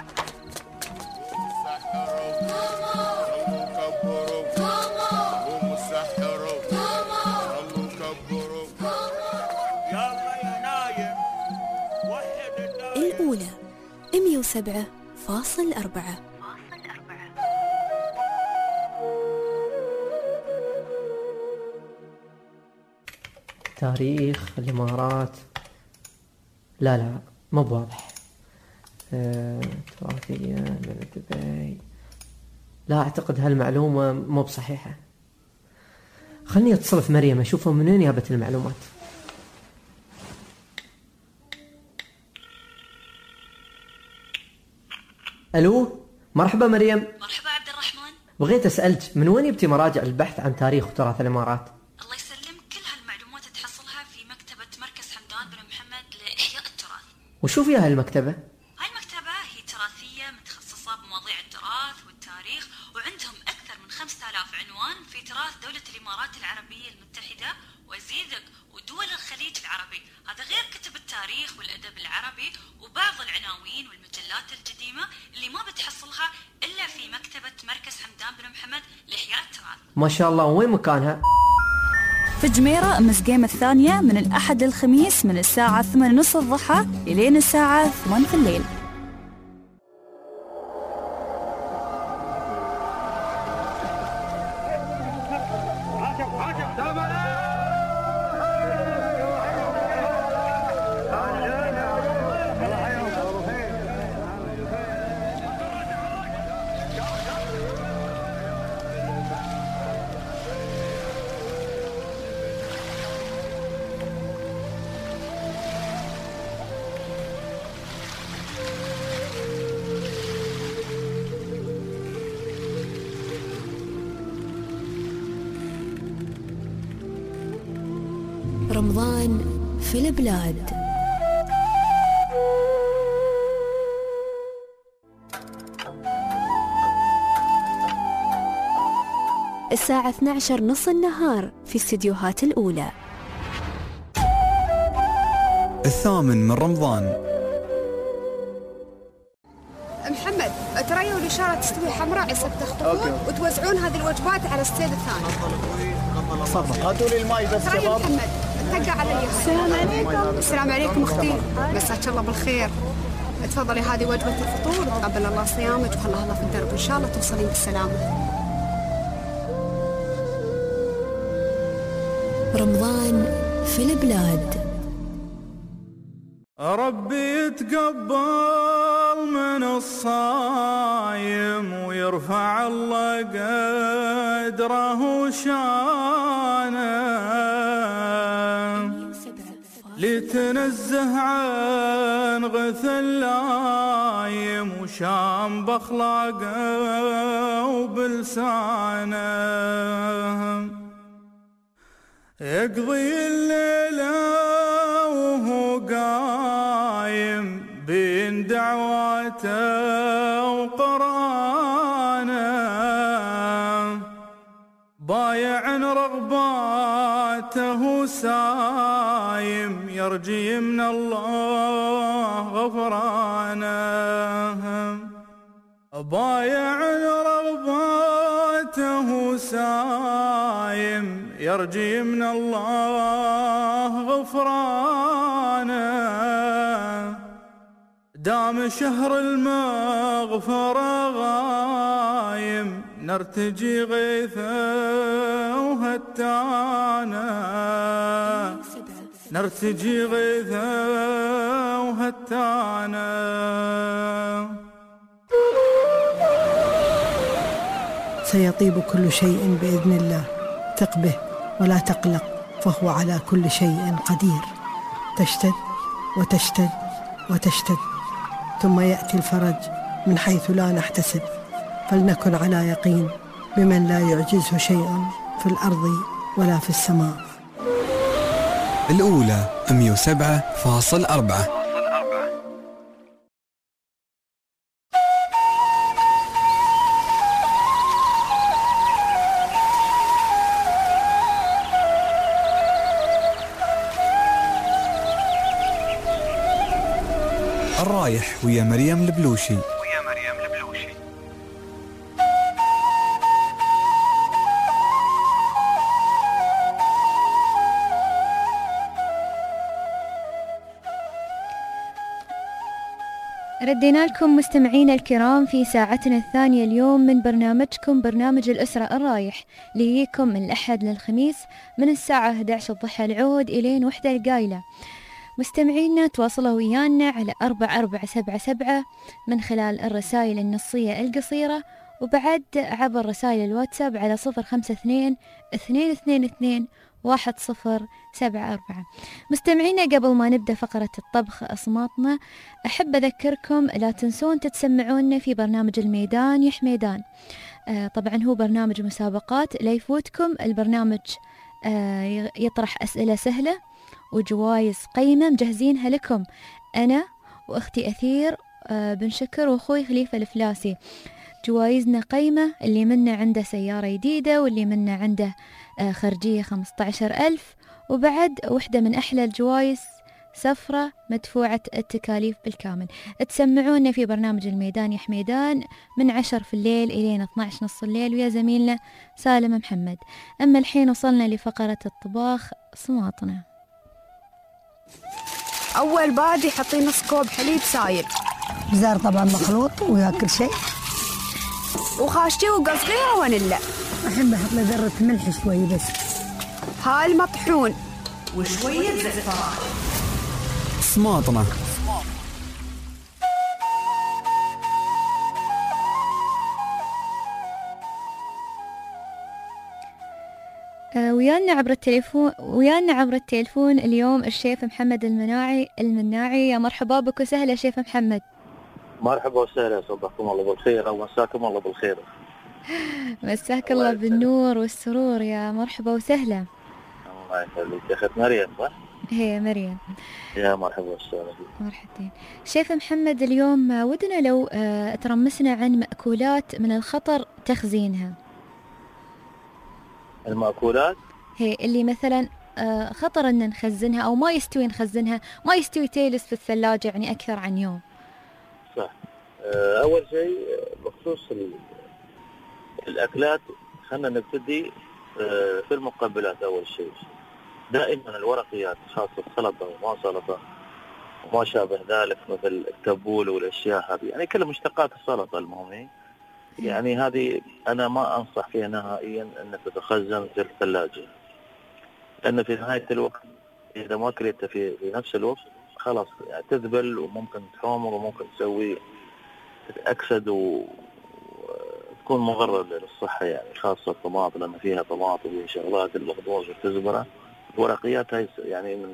الأولى 107.4. تاريخ الإمارات، لا مو بواضح. تراثية من دبي، لا أعتقد هالمعلومة مو بصحيحة. خلني أتصل في مريم أشوفها منين جابت المعلومات. ألو، مرحبا مريم. مرحبا عبد الرحمن. بغيت أسألك من وين يبتي مراجع البحث عن تاريخ وتراث الإمارات؟ الله يسلمك، كل هالمعلومات تحصلها في مكتبة مركز حمدان بن محمد لإحياء التراث. وشو فيها هالمكتبة؟ هاي المكتبة هي تراثية متخصصة بمواضيع التراث والتاريخ، وعندهم أكثر من 5000 عنوان في تراث دولة الإمارات العربية المتحدة وزيدك ودول الخليج العربي. هذا غير كتب التاريخ والأدب العربي وبعض العناوين والمجلات القديمة اللي ما بتحصلها إلا في مكتبة مركز حمدان بن محمد لإحياء التراث. ما شاء الله. وين مكانها؟ في جميرة مسقيم الثانية من الأحد للخميس من الساعة 8:30 الضحى إلين الساعة 8 في الليل. رمضان في البلاد. الساعة 12:30 النهار في استديوهات الأولى. 8 من رمضان. محمد، تريوا الإشارة تستوي حمراء عسى تخطفون وتوزعون هذه الوجبات على الستيج الثاني. تفضل. هاتوا لي الماي بس شباب. محمد اتقى على اليمين. السلام عليكم. السلام عليكم اختي، مساك الله بالخير. تفضلي هذه وجبة الفطور، تقبل الله صيامك وخلى الله في الدرب إن شاء الله توصلين بالسلامة. رمضان في البلاد. ربي يتقبل من الصايم ويرفع الله قدره وشانه، لتنزه عن غث اللايم وشام باخلاقه وبلسانه، يقضي الليلة وهو قايم بين دعواته وقرانه، بايع رغباته سايم يرجي من الله غفرانه، بايع رغباته سايم يرجي من الله غفرانه، دام شهر المغفرة غايم نرتجي غيثه وهتانا، نرتجي غيثه وهتانا. سيطيب كل شيء بإذن الله، ثق به ولا تقلق فهو على كل شيء قدير. تشتد وتشتد وتشتد ثم يأتي الفرج من حيث لا نحتسب، فلنكن على يقين بمن لا يعجزه شيء في الأرض ولا في السماء. الأولى 107.4. الرايح ويا مريم البلوشي. ردينا لكم مستمعينا الكرام في ساعتنا الثانية اليوم من برنامجكم برنامج الأسرة الرايح، ليكم من الأحد للخميس من الساعة 11 الضحى العود إلين 1 القايلة. مستمعينا تواصلوا ويانا على 4477 من خلال الرسائل النصية القصيرة، وبعد عبر رسائل الواتساب على 052 222 1074. مستمعينا قبل ما نبدأ فقرة الطبخ أصماتنا، أحب أذكركم لا تنسون تتسمعونا في برنامج الميدان يا حميدان. طبعا هو برنامج مسابقات لا يفوتكم. البرنامج يطرح أسئلة سهلة وجوائز قيمة مجهزينها لكم أنا وأختي أثير بن شكر وأخوي خليفة الفلاسي. جوائزنا قيمة، اللي منا عنده سيارة جديدة واللي منا عنده خرجية 15,000، وبعد واحدة من أحلى الجوائز سفرة مدفوعة التكاليف بالكامل. تسمعونا في برنامج الميدان يا حميدان من 10 في الليل إلين 12 نص الليل ويا زميلنا سالم محمد. أما الحين وصلنا لفقرة الطباخ صماتنا. أول بادي حطي نص كوب حليب سايل، بزار طبعا مخلوط ويا كل شيء، وخاشتي وقصغيره ونلا. أحب أحط له ذرة ملح شوي بس. هاي المطحون وشوية زعفران. صماتنا. ويانا عبر التليفون اليوم الشيف محمد المناعي. يا مرحبا بك وسهلا شيف محمد. مرحبا وسهلا، صبحكم الله بالخير او مساكم الله بالخير. مساك الله بالنور والسرور، يا مرحبا وسهلا. الله يخليك. يا اخت مريم صح؟ هي مريم. يا مرحبا وسهلا. مرحبتين شيف محمد. اليوم ودنا لو ترمسنا عن مأكولات من الخطر تخزينها. المأكولات هي اللي مثلا خطر ان نخزنها او ما يستوي نخزنها، ما يستوي تجلس في الثلاجة يعني اكثر عن يوم. صح. اول شيء بخصوص الاكلات، خلينا نبتدي في المقبلات. اول شيء دائما الورقيات، خاصة السلطة وما سلطة وما شابه ذلك، مثل التبول والاشياء هذه، يعني كل مشتقات السلطة المهمة، يعني هذه أنا ما أنصح فيها نهائيا أن تتخزن في الثلاجة، لأن في نهاية الوقت إذا ما كلتها في نفس الوقت خلاص يعني تذبل، وممكن تحمر، وممكن تسوي تتأكسد وتكون مضرة للصحة، يعني خاصة الطماط، لأن فيها طماط وفيها شغلات، البقدونس والكزبرة، الورقيات هاي يعني من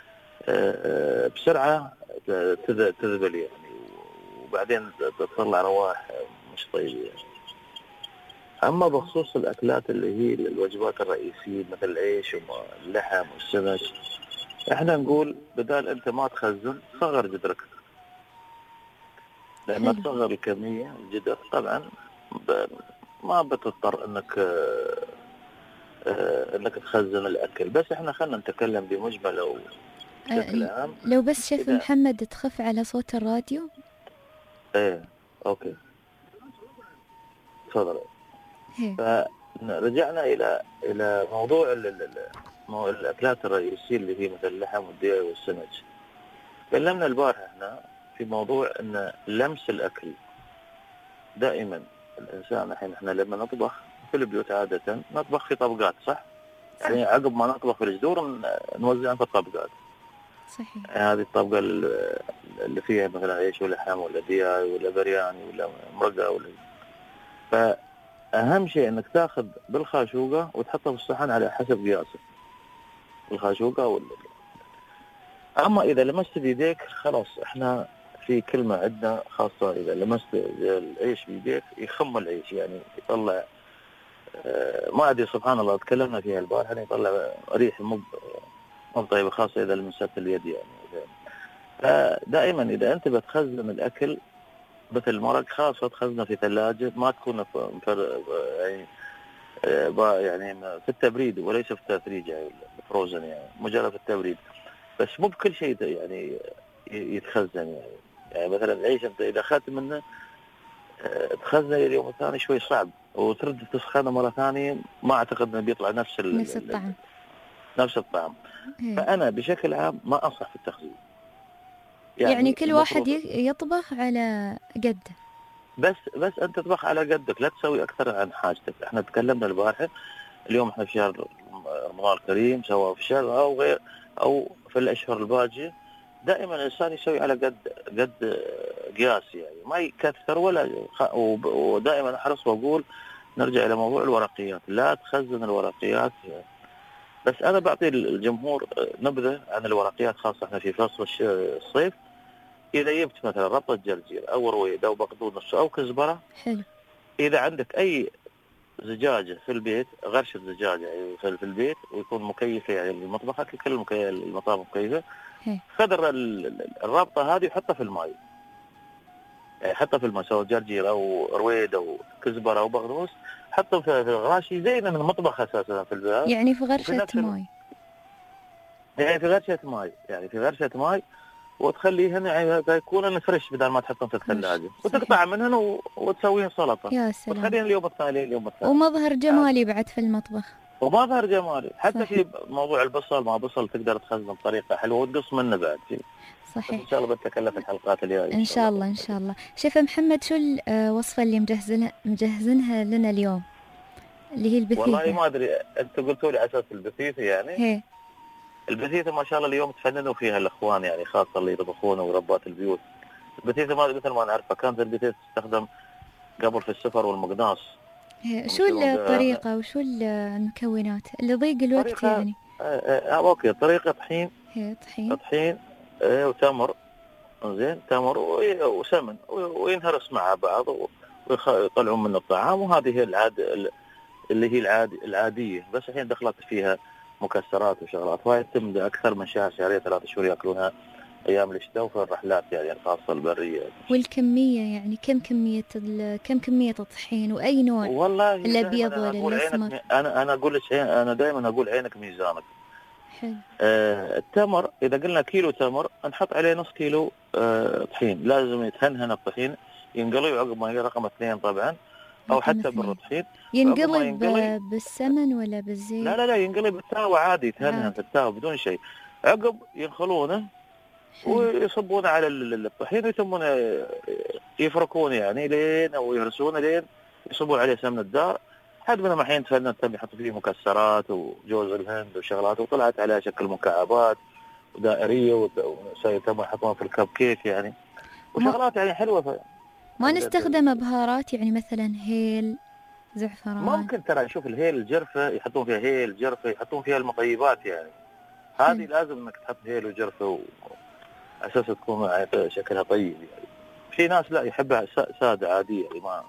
بسرعة تذبل يعني، وبعدين تطلع روائح مش طيبة يعني. أما بخصوص الأكلات اللي هي الوجبات الرئيسية مثل العيش واللحم والسمك، إحنا نقول بدال أنت ما تخزن صغر جدرك، لما تصغر الكمية الجدر طبعا ما بتضطر انك تخزن الاكل. بس احنا خلينا نتكلم بمجمل او بشكل عام. لو بس شيف محمد تخف على صوت الراديو. ايه اوكي تفضل. رجعنا الى موضوع الاكلات الرئيسيه اللي هي مثل اللحم والدياي والسمك. تكلمنا البارحه احنا في موضوع ان لمس الاكل. دائما الانسان الحين احنا لما نطبخ في البيوت عاده نطبخ في طبقات، صح؟ يعني عقب ما نطبخ في الجذور نوزعها في الطبقات. صحيح. هذه الطبقه اللي فيها مثلا عيش ولا لحم ولا دياي ولا برياني ولا مرقه ولا. فاهم شيء انك تاخذ بالخاشوقه وتحطها في الصحن على حسب قياسك. الخاشوقه ولا. اما اذا لمست بيديك خلاص، احنا في كلمه عندنا خاصه، اذا لمست العيش بيديك يخم العيش، يعني يطلع ما ادري سبحان الله تكلمنا فيها البارحه، يطلع ريح مو طيبه، خاصه اذا لمست اليد يعني. فدائما اذا انت بتخزن الاكل مثل المرق خاصه تخزنه في ثلاجه، ما تكون يعني في التبريد وليس في التثليج يعني فروزن، يعني مجرد في التبريد بس، مو بكل شيء يعني يتخزن يعني مثلا العيش انت اذا اخذت منه تخزنه اليوم الثاني شوي صعب، وترد تسخنه مره ثانيه ما اعتقد انه بيطلع نفس الطعم. نفس الطعم. فانا بشكل عام ما انصح في التخزين. يعني كل واحد يطبخ على قده. بس انت تطبخ على قدك، لا تسوي اكثر عن حاجتك. احنا تكلمنا البارحه، اليوم احنا في شهر رمضان الكريم، سواء في الشهر او غير او في الاشهر الباقيه، دائما الانسان يسوي على قد قياس، يعني ما يكثر ولا ودائما احرص واقول نرجع الى موضوع الورقيات، لا تخزن الورقيات. بس انا بعطي الجمهور نبذه عن الورقيات، خاصه احنا في فصل الصيف. اذا جبت مثلا ربطه جرجير او رويد او بقدونس او كزبره، حلو. اذا عندك اي زجاجه في البيت، غرشه زجاجه يعني في البيت ويكون مكيفه، يعني المطبخ كل المطابخ مكيفه، خذ الرابطه هذه وحطها في الماء، يعني حطها في الماء، سواء جرجير او رويد او كزبره او بقدونس، حطه في الغراشي زي من المطبخ اساسا في البيت، يعني في غرشه ماء، يعني في غرشه ماء وتخليهن يعني يكون فريش بدل ما تحطهم في الثلاجه، وتقطع منهن وتسويهم سلطه. يا سلام. وتخليهن اليوم الثاني ومظهر جمالي بعد في المطبخ. ومظهر جمالي حتى في موضوع البصل، ما بصل تقدر تخزن بطريقه حلوه وتقص منه بعد فيه. صحيح. ان شاء الله بتكلم في الحلقات الجايه ان شاء الله. ان شاء الله. شيف محمد، شو الوصفه اللي مجهزينها لنا اليوم اللي هي البثيثه؟ والله ما ادري، انت قلتوا لي على اساس البثيثه يعني. هي البثيثه ما شاء الله اليوم تفننوا فيها الاخوان، يعني خاصه اللي يطبخون وربات البيوت. البثيثه ما مثل ما نعرفها، كانت البثيثه تستخدم قبل في السفر والمقناص. شو الطريقه وشو المكونات اللي ضيق الوقت يعني؟ اوكي، طريقه طحين. هي طحين وتمر، زين، تمر وسمن وينهرس مع بعض ويطلعون من الطعام، وهذه هي اللي هي العاديه. بس الحين دخلت فيها مكسرات وشغلات، وهي تتم اكثر من شهر شهرين 3 شهور ياكلونها ايام الشتاء وفي الرحلات يعني الخاصه البريه. والكميه يعني كم كميه الطحين واي نوع؟ والله الابيض ولا الاسمر؟ انا اقول لك انا دائما اقول عينك ميزانك. حلو. التمر اذا قلنا كيلو تمر نحط عليه نص كيلو طحين، لازم يتهنهن الطحين، ينقلي عقب ما يجي رقم 2 طبعا، او حتى بالطحين. ينقلب بالسمن ولا بالزيت؟ لا ينقلب بالتاوة عادي، يتهنهن في التاوة بدون شيء. عقب ينخلونه ويصبونه على الطحين ويتمونه يفركونه يعني لين او يهرسونه لين يصبون عليه سمن الدار، حد من الحين تفنن تم يحط فيه مكسرات وجوز الهند وشغلات، وطلعت عليها شكل مكعبات ودائريه تم يحطونها في الكب كيك يعني، وشغلات يعني حلوه. ما نستخدم بهارات يعني مثلا هيل، زعفران؟ ممكن ترى، شوف الهيل الجرفه يحطون فيها هيل جرفه، يحطون فيها المطيبات يعني، هذه لازم انك تحط هيل وجرفه اساس تكون شكلها طيب يعني. في ناس لا يحبها ساده عاديه يعني ما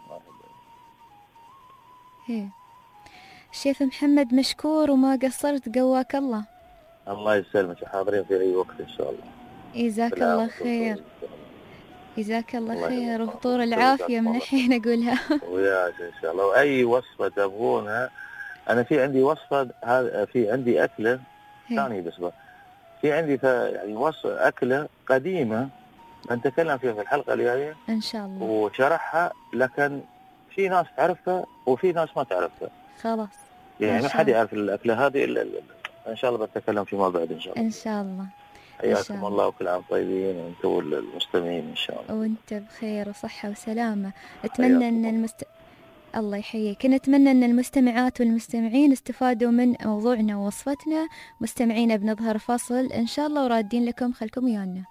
هي. شيف محمد مشكور وما قصرت، قواك الله. الله يسلمك، حاضرين في اي وقت ان شاء الله. جزاك الله خير. جزاك الله خير وفطور العافيه من الحين اقولها. وياك ان شاء الله. واي وصفه تبغونها، انا في عندي وصفه، في عندي اكله ثانيه بس في عندي يعني وصفه اكله قديمه نتكلم فيها في الحلقه الجايه ان شاء الله، وشرحها، لكن في ناس تعرفها وفي ناس ما تعرفها. خلاص يعني ما حد يعرف الأكلة هذه إلا إن شاء الله بتكلم فيما بعد إن شاء الله. إن شاء الله. حياكم الله وكل عام طيبين وأنتم والمستمعين إن شاء الله. وأنت بخير وصحة وسلامة. أتمنى أن الله يحييك. نتمنى أن المستمعات والمستمعين استفادوا من موضوعنا ووصفتنا. مستمعينا بنظهر فاصل إن شاء الله ورادين لكم، خلكم ويانا.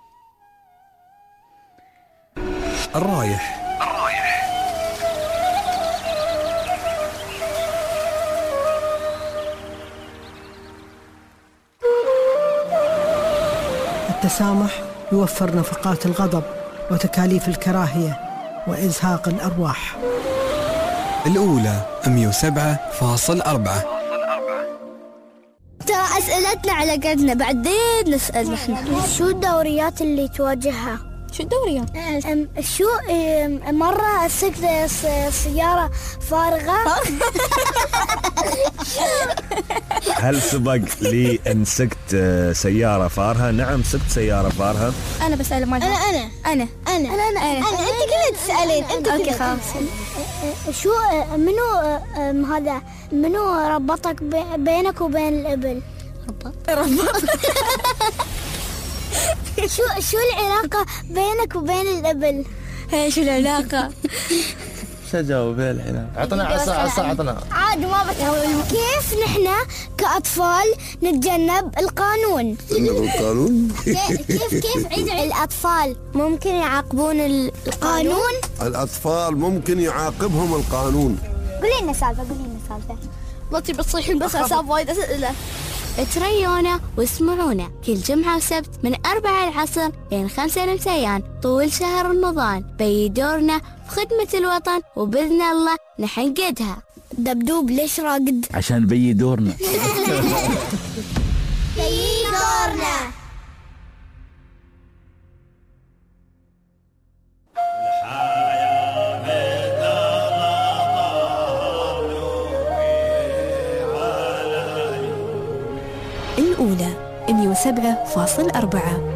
الرايح. التسامح يوفر نفقات الغضب وتكاليف الكراهية وإزهاق الأرواح. الأولى 107.4. ترى أسئلتنا على قدنا، بعدين نسأل نحن. شو الدوريات اللي تواجهها؟ شو الدوريات؟ شو مرة سكت سيارة فارغة. هل سبق لي أن سكت سيارة فارهة؟ نعم سكت سيارة فارهة. أنا بسأل ما أنا أنت كلها تسألين. أنت أوكي خلاص. شو منو ربطك بينك وبين الإبل؟ ربط. شو العلاقة بينك وبين الإبل؟ شو العلاقة؟ شجاوب الحين. عطنا عصا عطنا. عاد ما بتقول. كيف نحن كأطفال نتجنب القانون؟ كيف عيد الأطفال ممكن يعاقبون القانون؟ الأطفال ممكن يعاقبهم القانون. قولي لنا سالفة. بطي بتصيحين بس أصاب وايد أسئلة. تريونا واسمعونا كل جمعة وسبت من 4 العصر لين 5 المساء طول شهر رمضان. بيدورنا بخدمة الوطن وبإذن الله نحنقدها. دبدوب ليش راقد؟ عشان بيدورنا. بيدورنا. الأولى 107.4.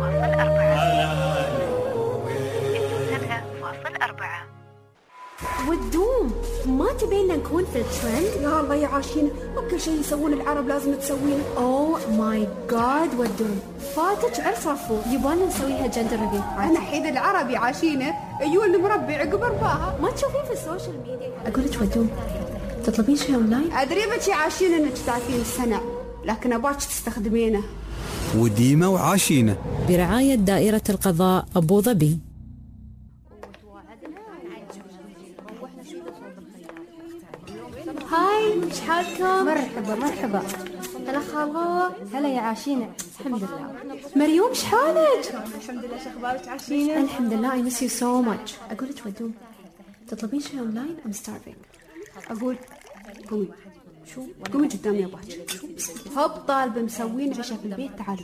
والدوم ما تبينا نكون في الترند. يا الله يا عاشين، وكل شيء يسوون العرب لازم تسوينه. اوه ماي جاد. والدوم فاتك عرس رفو، يبغالنا نسويها جندر ريفيو. انا حيد العربي عاشينه يقول مربع عقب رباها. ما تشوفين في السوشيال ميديا؟ اقول لك ودوم تطلبين شيء اونلاين؟ ادري بك يا عاشين انك تعرفين السنع، لكن اباك تستخدمينه. وديمة وعاشينة برعاية دائرة القضاء أبو ظبي. هاي، مش حالكم؟ مرحبا. هلا خالو. هلا يا عاشينة. الحمد لله. مريوم شحالك؟ الحمد لله. شو اخبارك عاشينة؟ الحمد لله. I miss you so much. اقول لك ودوم تطلبين شيء اونلاين؟ I'm starving. اقول قومي قدامي يا باك. هوب طالبة مسوين عشاء في البيت، تعالوا.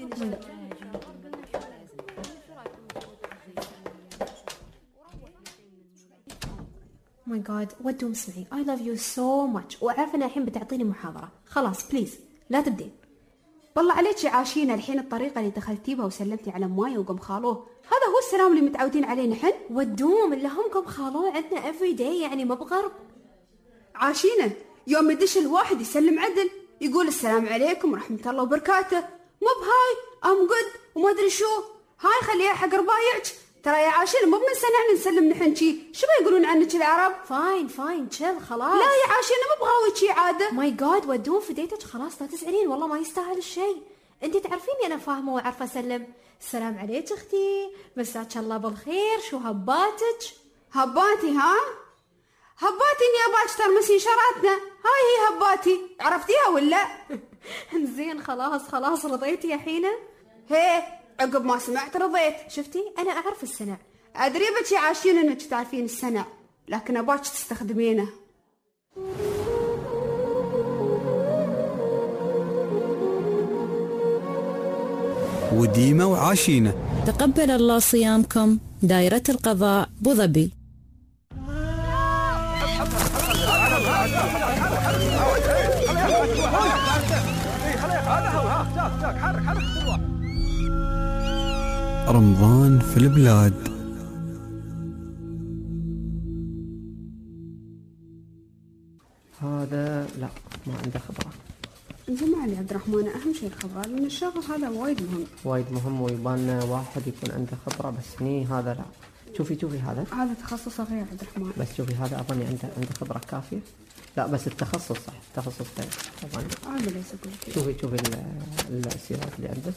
ماي جاد ودوم اسمعي، I love you so much، وأعرف أن الحين بتعطيني محاضرة. خلاص بليز لا تبدين. والله عليك يا عاشينة، الحين الطريقة اللي دخلتي بها وسلمتي على ماي وقم خالوه، هذا هو السلام اللي متعودين عليه نحن. ودوم اللي هم قم خالوه عندنا every day، يعني ما بغرب. عاشينة يوم يدش الواحد يسلم عدل، يقول السلام عليكم ورحمة الله وبركاته، مو بهاي ام جود وما ادري شو، هاي خليها حق ربايعك. ترى يا عاشينة مو من سنة نسلم نحن شي، شو بيقولون عنك العرب؟ فاين تشيل خلاص. لا يا عاشينة مو بغاوي شي عادة. ماي جاد ودوم فديتك خلاص لا تزعلين، والله ما يستاهل الشيء. انت تعرفيني انا فاهمة وعارفة اسلم. السلام عليك اختي، مساك الله بالخير، شو هباتك؟ هباتي ها؟ هباتي اني اباك ترمسين شراتنا، هاي هي هباتي، عرفتيها ولا؟ زين خلاص رضيتي يا حينة؟ هي عقب ما سمعت رضيت. شفتي انا اعرف السنع. ادري بك يا عاشين انك تعرفين السنع، لكن اباك تستخدمينه. وديمة وعاشينة. تقبل الله صيامكم. دائرة القضاء أبو ظبي. رمضان في البلاد. هذا ما عنده خبرة. جماعة عبد الرحمن أهم شيء الخبرة، لأن الشغل هذا وايد مهم. وايد مهم، ويبان واحد يكون عنده خبرة، بس هني هذا لا. شوفي هذا تخصصه غير عبد الرحمن. بس شوفي هذا أظني عنده خبرة كافية. لا بس التخصص صح، التخصص غير طبعا. هذا ليس كل شوفي السيارات اللي عندك.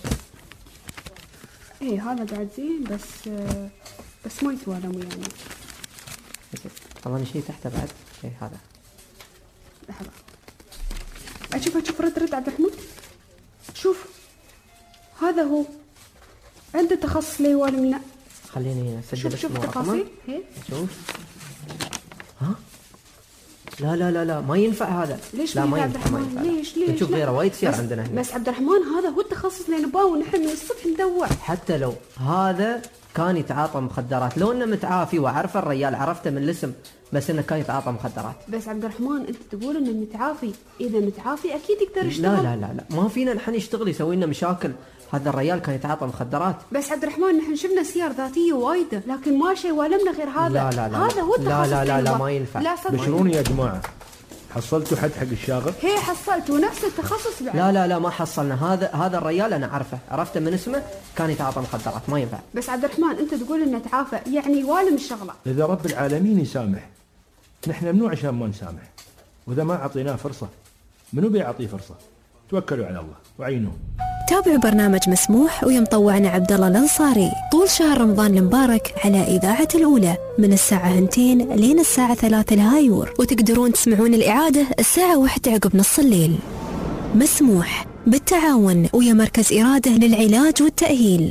إيه هذا قاعد زين، بس ما يتوالم يعني. أظن شيء تحته بعد شيء هذا. لحظة أشوف رد عبد الرحمن. شوف هذا هو عنده تخصص ليه والمنا. خليني أسجل. شوف التفاصيل. شوف ها. لا ما ينفع هذا. ليش لا ما عبد ينفع. ليش نشوف غيره وايد سيارة عندنا هنا. بس عبد الرحمن هذا هو التخصص اللي نبغاه، ونحن من الصبح ندور. حتى لو هذا كان يتعاطى مخدرات، لو انه متعافي وعرف الرجال، عرفته من الاسم، بس انه كان يتعاطى مخدرات. بس عبد الرحمن انت تقول انه متعافي، اذا متعافي اكيد يقدر يشتغل. لا ما فينا نحن يشتغل يسوي لنا مشاكل. هذا الرجال كان يتعاطى مخدرات. بس عبد الرحمن نحن شفنا سيار ذاتيه وايده، لكن ما شيء ولمنا غير هذا. لا هذا هو التخصص. لا ما ينفع. بشروني يا جماعه، حصلتوا حد حق الشاغل؟ هي حصلتوا نفس التخصص بعد. لا ما حصلنا. هذا الرجال انا عرفته من اسمه، كان يتعاطى مخدرات، ما ينفع. بس عبد الرحمن انت تقول انه تعافى، يعني والم الشغله. اذا رب العالمين يسامح، نحن ممنوع عشان ما نسامح، واذا ما اعطيناه فرصه منو بيعطيه فرصه؟ توكلوا على الله وعينوه. تابعوا برنامج مسموح ويا مطوعنا عبد الله الأنصاري طول شهر رمضان المبارك على إذاعة الأولى من الساعة 2 لين الساعة 3 الهايور، وتقدرون تسمعون الإعادة الساعة 1 عقب نص الليل. مسموح بالتعاون ويا مركز إرادة للعلاج والتأهيل.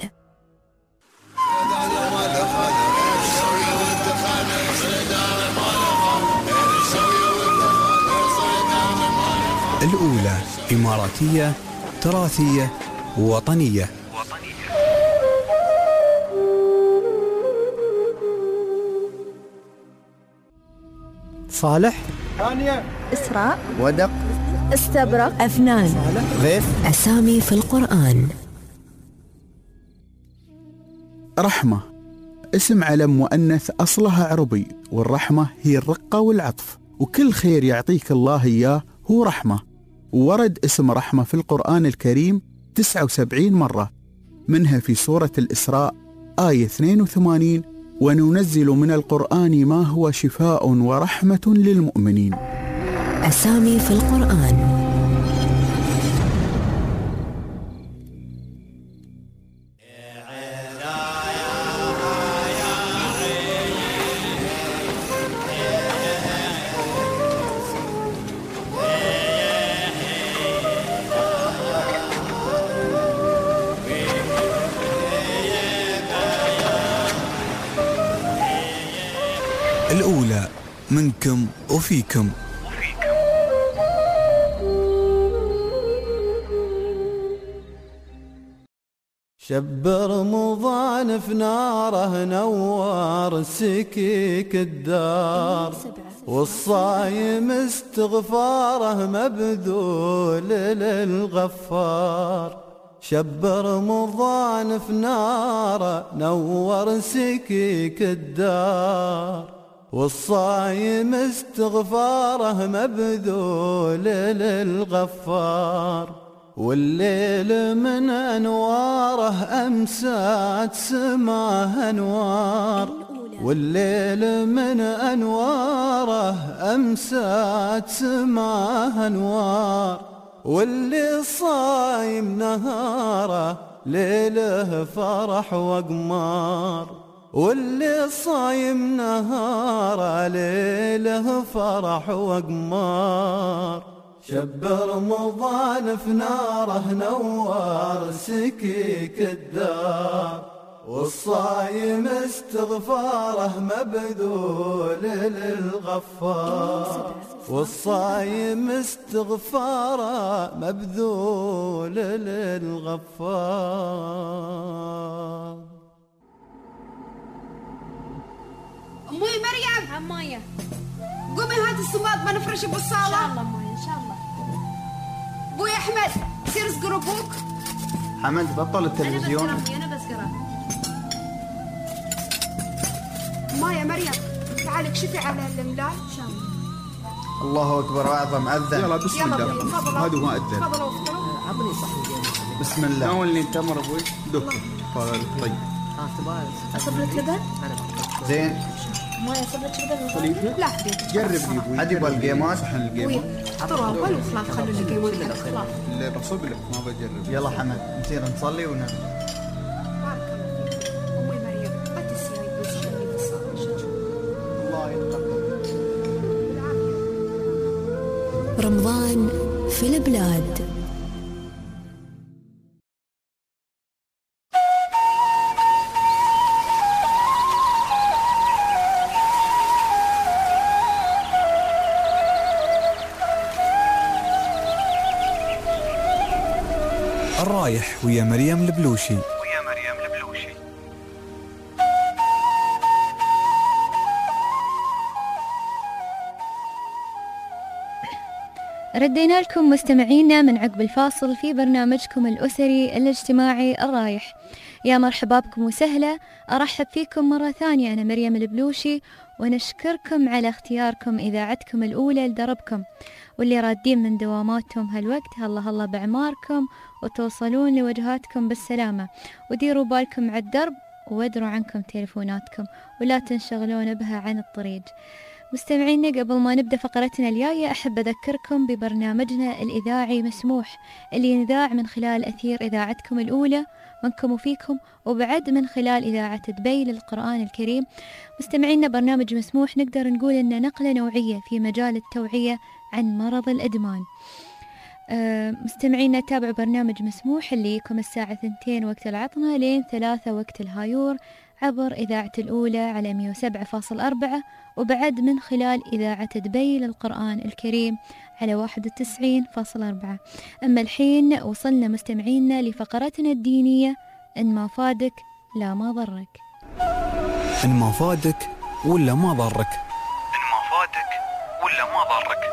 الأولى إماراتية تراثية وطنية. صالح، ثانية، إسراء، ودق، استبرق، أفنان، غيث. أسامي في القرآن. رحمة اسم علم مؤنث أصلها عربي، والرحمة هي الرقة والعطف، وكل خير يعطيك الله إياه هو رحمة. ورد اسم رحمة في القرآن الكريم 79 مرة، منها في سورة الإسراء آية 82: وننزل من القرآن ما هو شفاء ورحمة للمؤمنين. أسامي في القرآن. الأولى منكم وفيكم. شب رمضان في ناره نور سكيك الدار، والصايم استغفاره مبذول للغفار. شب رمضان في ناره نور سكيك الدار، والصايم استغفاره مبذول للغفار. والليل من أنواره أمسات سماه أنوار، والليل من أنواره أمسات سماه أنوار. واللي صايم نهاره ليله فرح وقمار، واللي صايم نهاره ليله فرح وقمار. شب رمضان في ناره نور سكيك الدار، والصايم استغفاره مبذول للغفار، والصايم استغفاره مبذول للغفار. أمي مريم، مايا قومي هات الصماد بنفرش بالصالة. إن شاء الله مايا إن شاء الله. أبوي أحمد سير اسقر أبوك. حمد بطل التلفزيون. أنا بسقره. مايا مريم تعالي اكشفي على الإملاء. إن شاء الله. الله أكبر وأعظم أذن. يلا بسم الله. هذا هو أذن. عطني صحن. بسم الله. ناول اللي تمر أبوي. دكتور. طيب. تبغى أصب لك لبن؟ زين. مويه أصب لك لبن؟ لا جرب يبوي. عاد يبغى القيمات. صحن القيمات. اعطوا أول ولا تخلوا القيمات للآخر؟ اللي بصب لك ما بجرب. يلا حمد نصير نصلي ونرجع. رمضان في البلاد. الرايح ويا مريم البلوشي. ردينا لكم مستمعينا من عقب الفاصل في برنامجكم الأسري الاجتماعي الرايح. يا مرحبا بكم وسهلا، أرحب فيكم مرة ثانية. أنا مريم البلوشي، ونشكركم على اختياركم إذاعتكم الأولى لدربكم، واللي رادين من دواماتهم هالوقت هلا بعماركم وتوصلون لوجهاتكم بالسلامة. وديروا بالكم على الدرب وادروا عنكم تليفوناتكم ولا تنشغلون بها عن الطريق. مستمعينا، قبل ما نبدأ فقرتنا الجاية أحب أذكركم ببرنامجنا الإذاعي مسموح، اللي ينذاع من خلال أثير إذاعتكم الأولى منكم وفيكم، وبعد من خلال إذاعة دبي للقرآن الكريم. مستمعينا، برنامج مسموح نقدر نقول إنه نقلة نوعية في مجال التوعية عن مرض الإدمان. مستمعينا، تابعوا برنامج مسموح اللي يكون الساعة 2 وقت العطنة لين 3 وقت الهايور عبر إذاعة الأولى على 107.4، وبعد من خلال إذاعة دبي للقرآن الكريم على 91.4. أما الحين وصلنا مستمعينا لفقرتنا الدينية، إن ما فادك لا ما ضرك. إن ما فادك ولا ما ضرك. إن ما فادك ولا ما ضرك.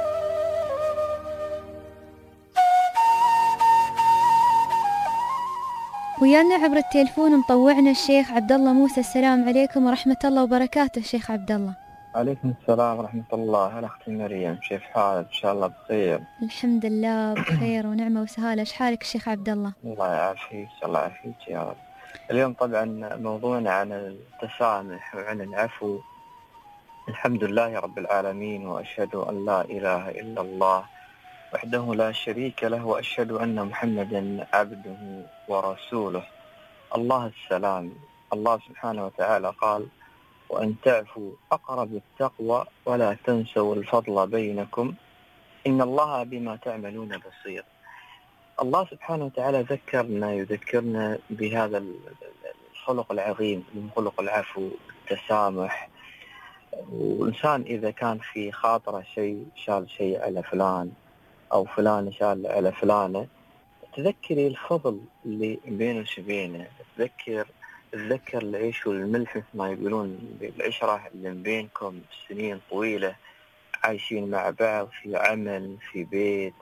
ويانا عبر التليفون مطوعنا الشيخ عبد الله موسى. السلام عليكم ورحمة الله وبركاته شيخ عبد الله. عليكم السلام ورحمة الله. هلا أختي مريم، كيف حالك؟ إن شاء الله بخير. الحمد لله بخير ونعمة وسهالة. إيش حالك الشيخ عبد الله؟ الله يعافيك، الله يعافيك يا رب. اليوم طبعا موضوعنا عن التسامح وعن العفو. الحمد لله رب العالمين، وأشهد أن لا إله إلا الله وحده لا شريك له، وأشهد أن محمدا عبده ورسوله. الله السلام. الله سبحانه وتعالى قال: وأن تعفوا أقرب التقوى ولا تنسوا الفضل بينكم إن الله بما تعملون بصير. الله سبحانه وتعالى يذكرنا بهذا الخلق العظيم من خلق العفو التسامح. والإنسان إذا كان في خاطره شال شيء على فلان أو فلان شال على فلانة، تذكري الفضل اللي بينه وبينه، تذكر العيش والملح مثل ما يقولون، العشرة اللي بينكم سنين طويلة عايشين مع بعض في عمل، في بيت،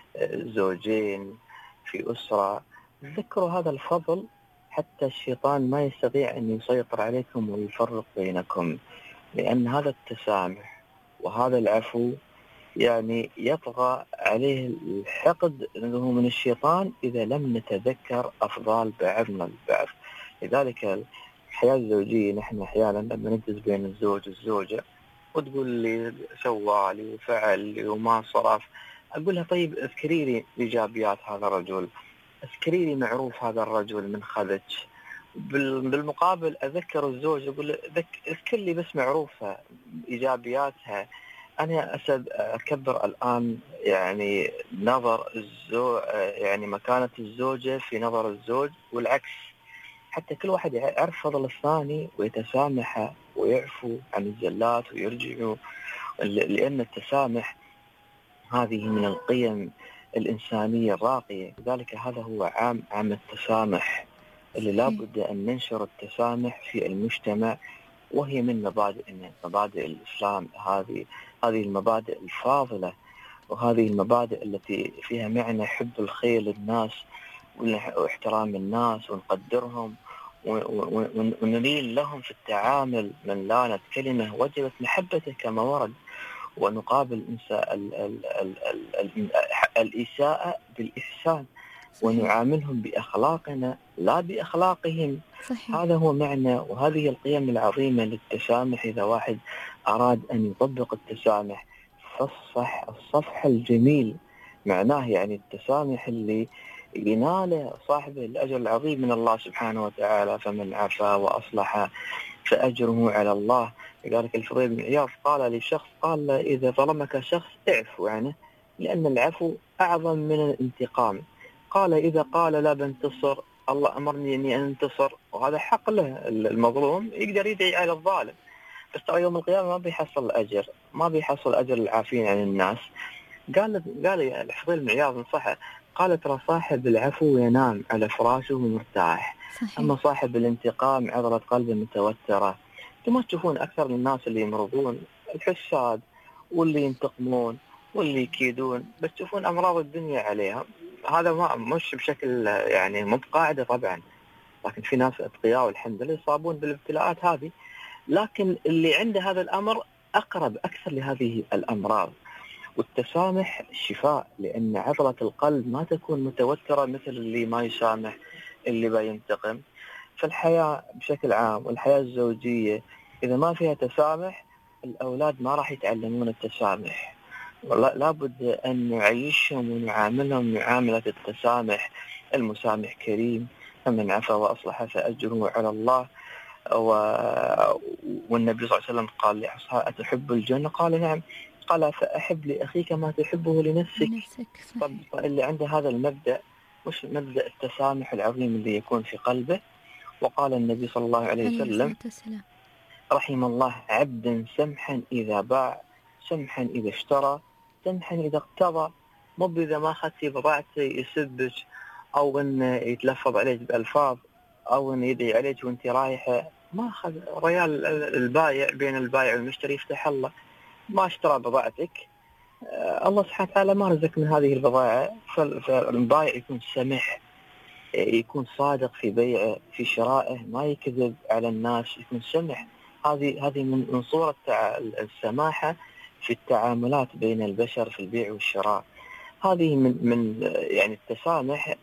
زوجين، في أسرة. تذكروا هذا الفضل حتى الشيطان ما يستطيع أن يسيطر عليكم ويفرق بينكم، لأن هذا التسامح وهذا العفو يعني يطغى عليه الحقد من الشيطان إذا لم نتذكر أفضال بعضنا البعض. لذلك الحياة الزوجية نحن أحيانا لما نجلس بين الزوج والزوجة وتقول لي سوالي وفعل لي وما صرف، أقول لها طيب اذكري لي إيجابيات هذا الرجل، اذكري لي معروف هذا الرجل من خذك. بالمقابل أذكر الزوج أقول له اذكر لي بس معروفها إيجابياتها. أنا أكبر الآن يعني نظر الزوج، يعني مكانة الزوجة في نظر الزوج والعكس، حتى كل واحد يعرف فضل الثاني ويتسامح ويعفو عن الزلات ويرجعوا، لأن التسامح هذه من القيم الإنسانية الراقية. لذلك هذا هو عام التسامح اللي لابد أن ننشر التسامح في المجتمع، وهي من مبادئ الإسلام. هذه المبادئ الفاضلة، وهذه المبادئ التي فيها معنى حب الخير للناس واحترام الناس ونقدرهم ونلين لهم في التعامل. من لانت كلمة وجبت محبته كما ورد. ونقابل الإساءة بالإحسان، ونعاملهم بأخلاقنا لا بأخلاقهم. صحيح. هذا هو معنى وهذه القيم العظيمة للتسامح. إذا واحد أراد أن يطبق التسامح فالصح الصفح الجميل، معناه يعني التسامح اللي يناله صاحبه الأجر العظيم من الله سبحانه وتعالى. فمن عفا وأصلح فأجره على الله. لذلك الفضيل بن عياض قال لشخص، قال إذا ظلمك شخص اعفو عنه، لأن العفو أعظم من الانتقام. قال إذا قال لا بنتصر، الله أمرني أني أنتصر، وهذا حق له، المظلوم يقدر يدعي على الظالم، بس يوم القيامة ما بيحصل أجر، ما بيحصل أجر العافين عن الناس. قال الفضيل بن عياض نصحه، قال ترى صاحب العفو ينام على فراشه مرتاح، أما صاحب الانتقام عضلة قلبه متوترة. انتم ما تشوفون أكثر من الناس اللي يمرضون الحساد واللي ينتقمون واللي يكيدون، بس تشوفون أمراض الدنيا عليهم. هذا مش بشكل يعني مو بقاعدة طبعا، لكن في ناس أتقياء والحمد لله يصابون بالابتلاءات هذه، لكن اللي عنده هذا الأمر أقرب أكثر لهذه الأمراض. والتسامح شفاء، لأن عضلة القلب ما تكون متوترة مثل اللي ما يسامح، اللي بينتقم. فالحياة بشكل عام والحياة الزوجية إذا ما فيها تسامح، الأولاد ما راح يتعلمون التسامح. لابد أن نعيشهم ونعاملهم معاملة التسامح. المسامح كريم، فمن عفا وأصلح فأجره على الله. والنبي صلى الله عليه وسلم قال لأصحابه أتحب الجنة؟ قال نعم. قال فأحب لأخيك ما تحبه لنفسك. طب اللي عنده هذا المبدأ، مش مبدأ التسامح العظيم اللي يكون في قلبه. وقال النبي صلى الله عليه وسلم رحم الله عبدا سمحا إذا باع، سمحا إذا اشترى، سمحا إذا اقتضى. مو إذا ما أخذتي بضاعتي يسبك، أو أن يتلفظ عليك بألفاظ، أو أن يدعي عليك وأنت رايحة. ما أخذ ريال البائع بين البائع والمشتري يفتح الله، ما اشترى بضاعتك، الله سبحانه وتعالى ما رزق من هذه البضاعة. فالبائع يكون سمح، يكون صادق في بيعه في شرائه، ما يكذب على الناس، يكون سمح. هذه من صورة السماحة في التعاملات بين البشر في البيع والشراء. هذه من يعني التسامح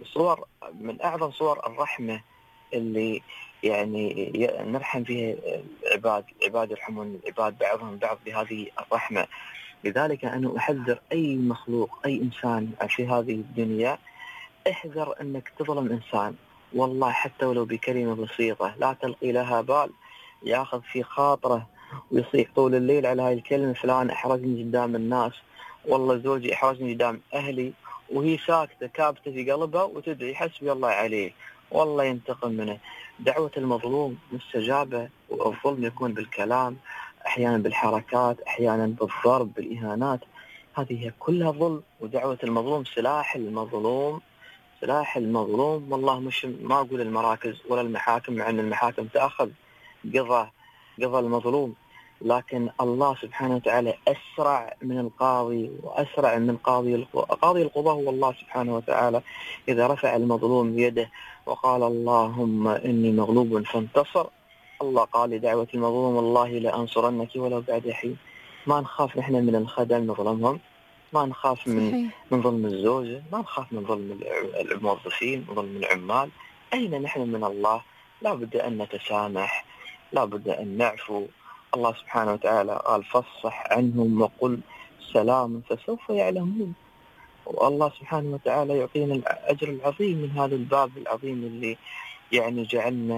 من أعظم صور الرحمة اللي يعني نرحم فيها العباد يرحمون العباد بعضهم بعض بهذه الرحمة. لذلك أنا أحذر أي مخلوق، أي إنسان في هذه الدنيا، احذر أنك تظلم إنسان، والله حتى ولو بكلمة بسيطة لا تلقي لها بال، ياخذ في خاطره ويصيح طول الليل على هاي الكلمة، فلان أحرجني قدام الناس، والله زوجي أحرجني قدام أهلي، وهي ساكتة كابتة في قلبها وتدعي حسبي الله عليه، والله ينتقم منه. دعوة المظلوم مستجابة، والظلم يكون بالكلام، أحيانا بالحركات، أحيانا بالضرب، بالإهانات، هذه كلها ظلم. ودعوة المظلوم سلاح المظلوم، سلاح المظلوم. والله مش ما أقول المراكز ولا المحاكم، مع أن المحاكم تأخذ قضى المظلوم، لكن الله سبحانه وتعالى أسرع من القاضي وأسرع من قاضي القضاء هو الله سبحانه وتعالى. إذا رفع المظلوم يده وقال اللهم إني مغلوب فانتصر، الله قال لدعوة المظلوم والله لأنصرنك ولو بعد حين. ما نخاف نحن من الخدم نظلمهم، ما نخاف من ظلم الزوجة، ما نخاف من ظلم الموظفين، ظلم العمال. أين نحن من الله؟ لا بد أن نتسامح، لا بد أن نعفو. الله سبحانه وتعالى قال فاصفح عنهم وقل سلام فسوف يعلمون. والله سبحانه وتعالى يعطينا الأجر العظيم من هذا الباب العظيم اللي يعني جعلنا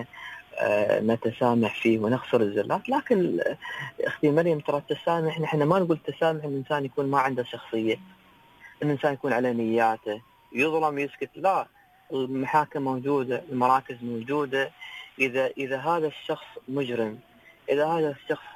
نتسامح فيه ونخسر الزلات. لكن أختي مريم ترى التسامح، نحن ما نقول تسامح الإنسان يكون ما عنده شخصية، الإنسان يكون على نياته، يظلم يسكت، لا، المحاكم موجودة، المراكز موجودة. إذا هذا الشخص مجرم، إذا هذا الشخص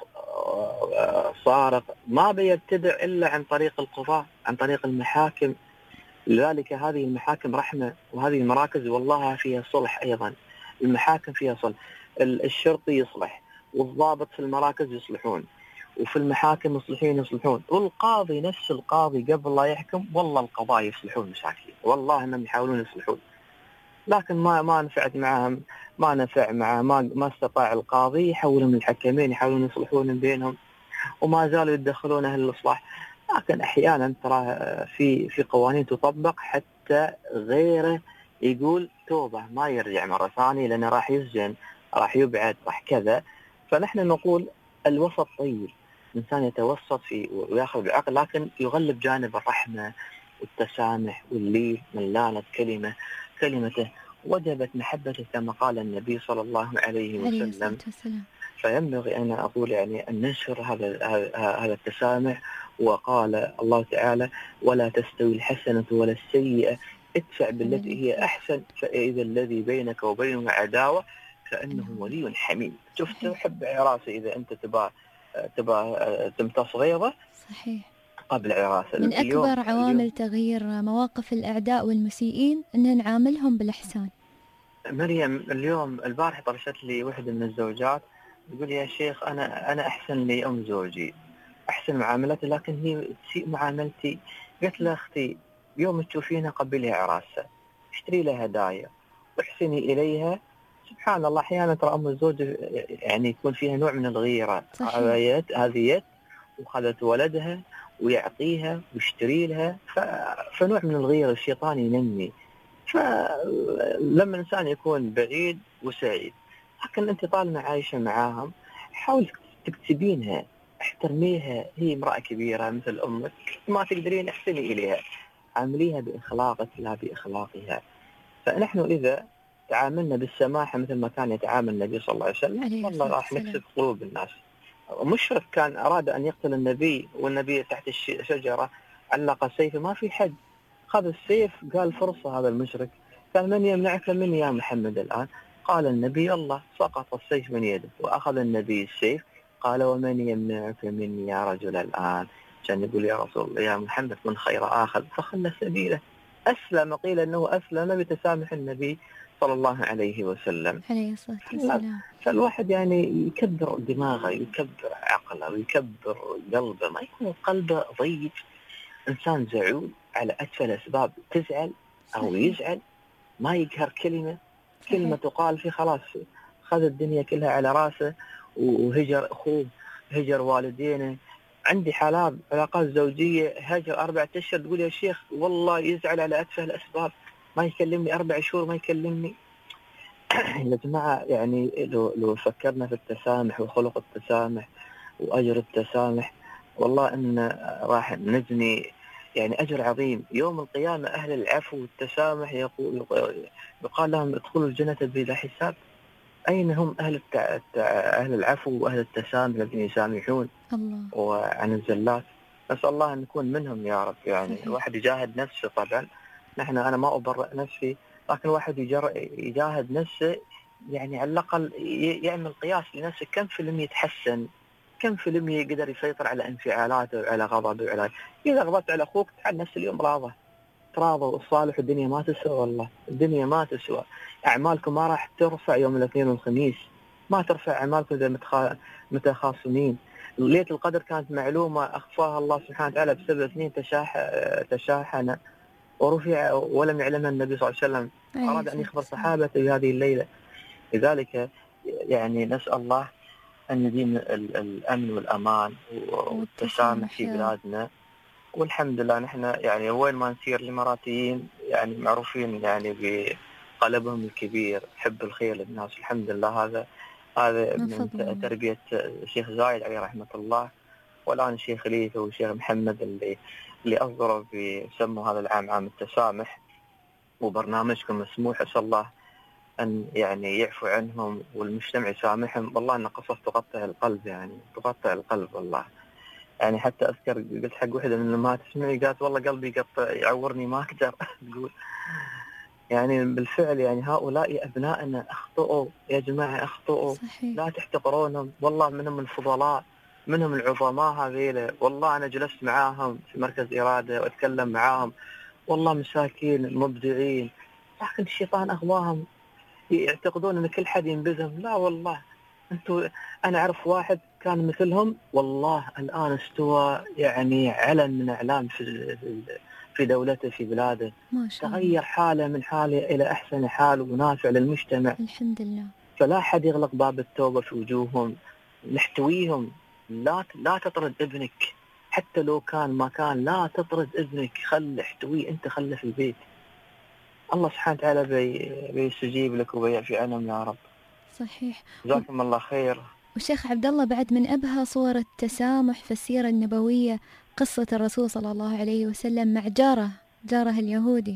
سارق، ما بيتبع إلا عن طريق القضاء، عن طريق المحاكم. لذلك هذه المحاكم رحمة، وهذه المراكز والله فيها صلح أيضا. المحاكم فيها صلح، الشرطي يصلح، والضابط في المراكز يصلحون، وفي المحاكم يصلحون، والقاضي نفس القاضي قبل لا يحكم والله القضاء يصلحون مشاكل، والله انهم يحاولون يصلحون. لكن ما نفعت معهم، ما نفع معه، ما استطاع القاضي يحولهم الحكمين يحاولون يصلحون بينهم. وما زالوا يتدخلون أهل الإصلاح. لكن أحيانا ترى في قوانين تطبق حتى غيره يقول توبة ما يرجع مرة ثانية لأنه راح يسجن، راح يبعد، راح كذا. فنحن نقول الوسط طيب، الإنسان يتوسط فيه ويأخذ بعقل، لكن يغلب جانب الرحمة والتسامح واللين من لانت كلمته وجبت محبته كما قال النبي صلى الله عليه وسلم. فينبغي أن أقول يعني أن ننشر هذا التسامح. وقال الله تعالى ولا تستوي الحسنة ولا السيئة ادفع بالتي هي أحسن فإذا الذي بينك وبينه عداوة كأنه ولي حميم. شفت حب عراسة إذا أنت تبى تمتص غيظه صحيح قبل عراسة. من أكبر عوامل تغيير مواقف الأعداء والمسيئين أن نعاملهم بالإحسان. مريم البارحة طرشت لي واحدة من الزوجات تقول يا شيخ أنا أحسن لي أم زوجي، أحسن معاملتي لكن هي تسيء معاملتي. قلت لها أختي يوم تشوفينها قبلها عراسة، اشتري لها هدايا واحسني إليها. سبحان الله أحيانا ترى أم الزوج يعني يكون فيها نوع من الغيرة، هذه يد وخذت ولدها ويعطيها ويشتري لها، فنوع من الغيرة الشيطان ينمي. فلما الإنسان يكون بعيد وسعيد، لكن أنت طالما عايشة معاهم حاول تكتسبينها، احترميها، هي امرأة كبيرة مثل أمك، ما تقدرين احسني إليها، عامليها بإخلاقك لا بإخلاقها. فنحن إذا تعاملنا بالسماحة مثل ما كان يتعامل النبي صلى الله عليه وسلم والله راح نكسب قلوب الناس. مشرك كان أراد أن يقتل النبي والنبي تحت الشجرة علق سيفه، ما في حد، خذ السيف قال فرصة هذا المشرك، قال من يمنعك مني يا محمد الآن؟ قال النبي الله، سقط السيف من يده وأخذ النبي السيف قال ومن يمنعك مني يا رجل الآن؟ كان يقول يا رسول الله يا محمد من خير آخذ فخلى سبيله. أسلم، قيل أنه أسلم بتسامح النبي صلى الله عليه وسلم عليه الصلاة والسلام. فالواحد يعني يكبر دماغه، يكبر عقله، ويكبر قلبه، ما يكون قلبه ضيق. إنسان زعول على أتفل أسباب تزعل أو يزعل، ما يقهر كلمة تقال فيه خلاص خذ الدنيا كلها على راسه، وهجر أخوه، هجر والدينه. عندي علاقات زوجية هاجر 4 أشهر، تقول يا شيخ والله يزعل على أتفه الأسباب، ما يكلمني 4 شهور ما يكلمني. يا جماعة يعني لو فكرنا في التسامح وخلق التسامح وأجر التسامح، والله إن راح نجني يعني أجر عظيم يوم القيامة. أهل العفو والتسامح يقال لهم ادخلوا الجنة بلا حساب. أين هم أهل العفو وأهل التسامح الذين يسامحون وعن الزلات؟ نسأل الله أن نكون منهم يا رب. يعني الواحد يجاهد نفسه، طبعا أنا ما أبرئ نفسي، لكن الواحد يجاهد نفسه، يعني على الأقل يعمل قياس لنفسه كم في المية يتحسن، كم في المية يقدر يسيطر على انفعالاته وعلى غضبه وعلى. إذا غضبت على أخوك تعال نفس اليوم تراضوا الصالح، الدنيا ما تسوى، والله الدنيا ما تسوى. أعمالكم ما راح ترفع يوم الاثنين والخميس، ما ترفع أعمالكم إذا متخاصمين. ليلة القدر كانت معلومة أخفاها الله سبحانه وتعالى بسبب 2 تشاحن ورفع ولم يعلمها النبي صلى الله عليه وسلم. أراد أن يخبر صحابته بهذه الليلة. لذلك يعني نسأل الله أن يديم الأمن والأمان والتسامح في بلادنا. والحمد لله نحن يعني وين ما نسير الإماراتيين يعني معروفين يعني بقلبهم الكبير، حب الخير للناس. الحمد لله هذا من تربية الشيخ زايد عليه رحمة الله، والآن الشيخ خليفة والشيخ محمد اللي أصدروا بسموا هذا العام عام التسامح، وبرنامجكم مسموح. أسأل الله أن يعني يعفو عنهم والمجتمع يسامحهم. والله أن قصص تقطع القلب، يعني تقطع القلب والله. يعني حتى أذكر قلت حق واحدة من ما تسمعي قالت والله قلبي يقطع يعورني ما أقدر. تقول يعني بالفعل يعني هؤلاء أبنائنا أخطئوا يا جماعة، أخطئوا. لا تحتقرونهم، والله منهم الفضلاء، منهم العظماء هذيلا. والله أنا جلست معاهم في مركز إرادة وأتكلم معاهم، والله مساكين مبدعين، لكن الشيطان أغواهم يعتقدون أن كل حد ينبذهم. لا والله أنا أعرف واحد كان مثلهم، والله الآن استوى يعني علم من أعلام في دولته في بلاده، تغير حاله من حاله إلى أحسن حال ونافع للمجتمع. الحمد لله. فلا حد يغلق باب التوبة في وجوههم، لا تطرد ابنك، حتى لو كان مكان لا تطرد ابنك، خله احتويه أنت، خله في البيت. الله سبحانه وتعالى بيستجيب لك وبيعفي عنهم يا رب. صحيح. جزاكم الله خير. وشيخ عبد الله، بعد من أبهى صور التسامح في السيرة النبوية قصة الرسول صلى الله عليه وسلم مع جاره اليهودي.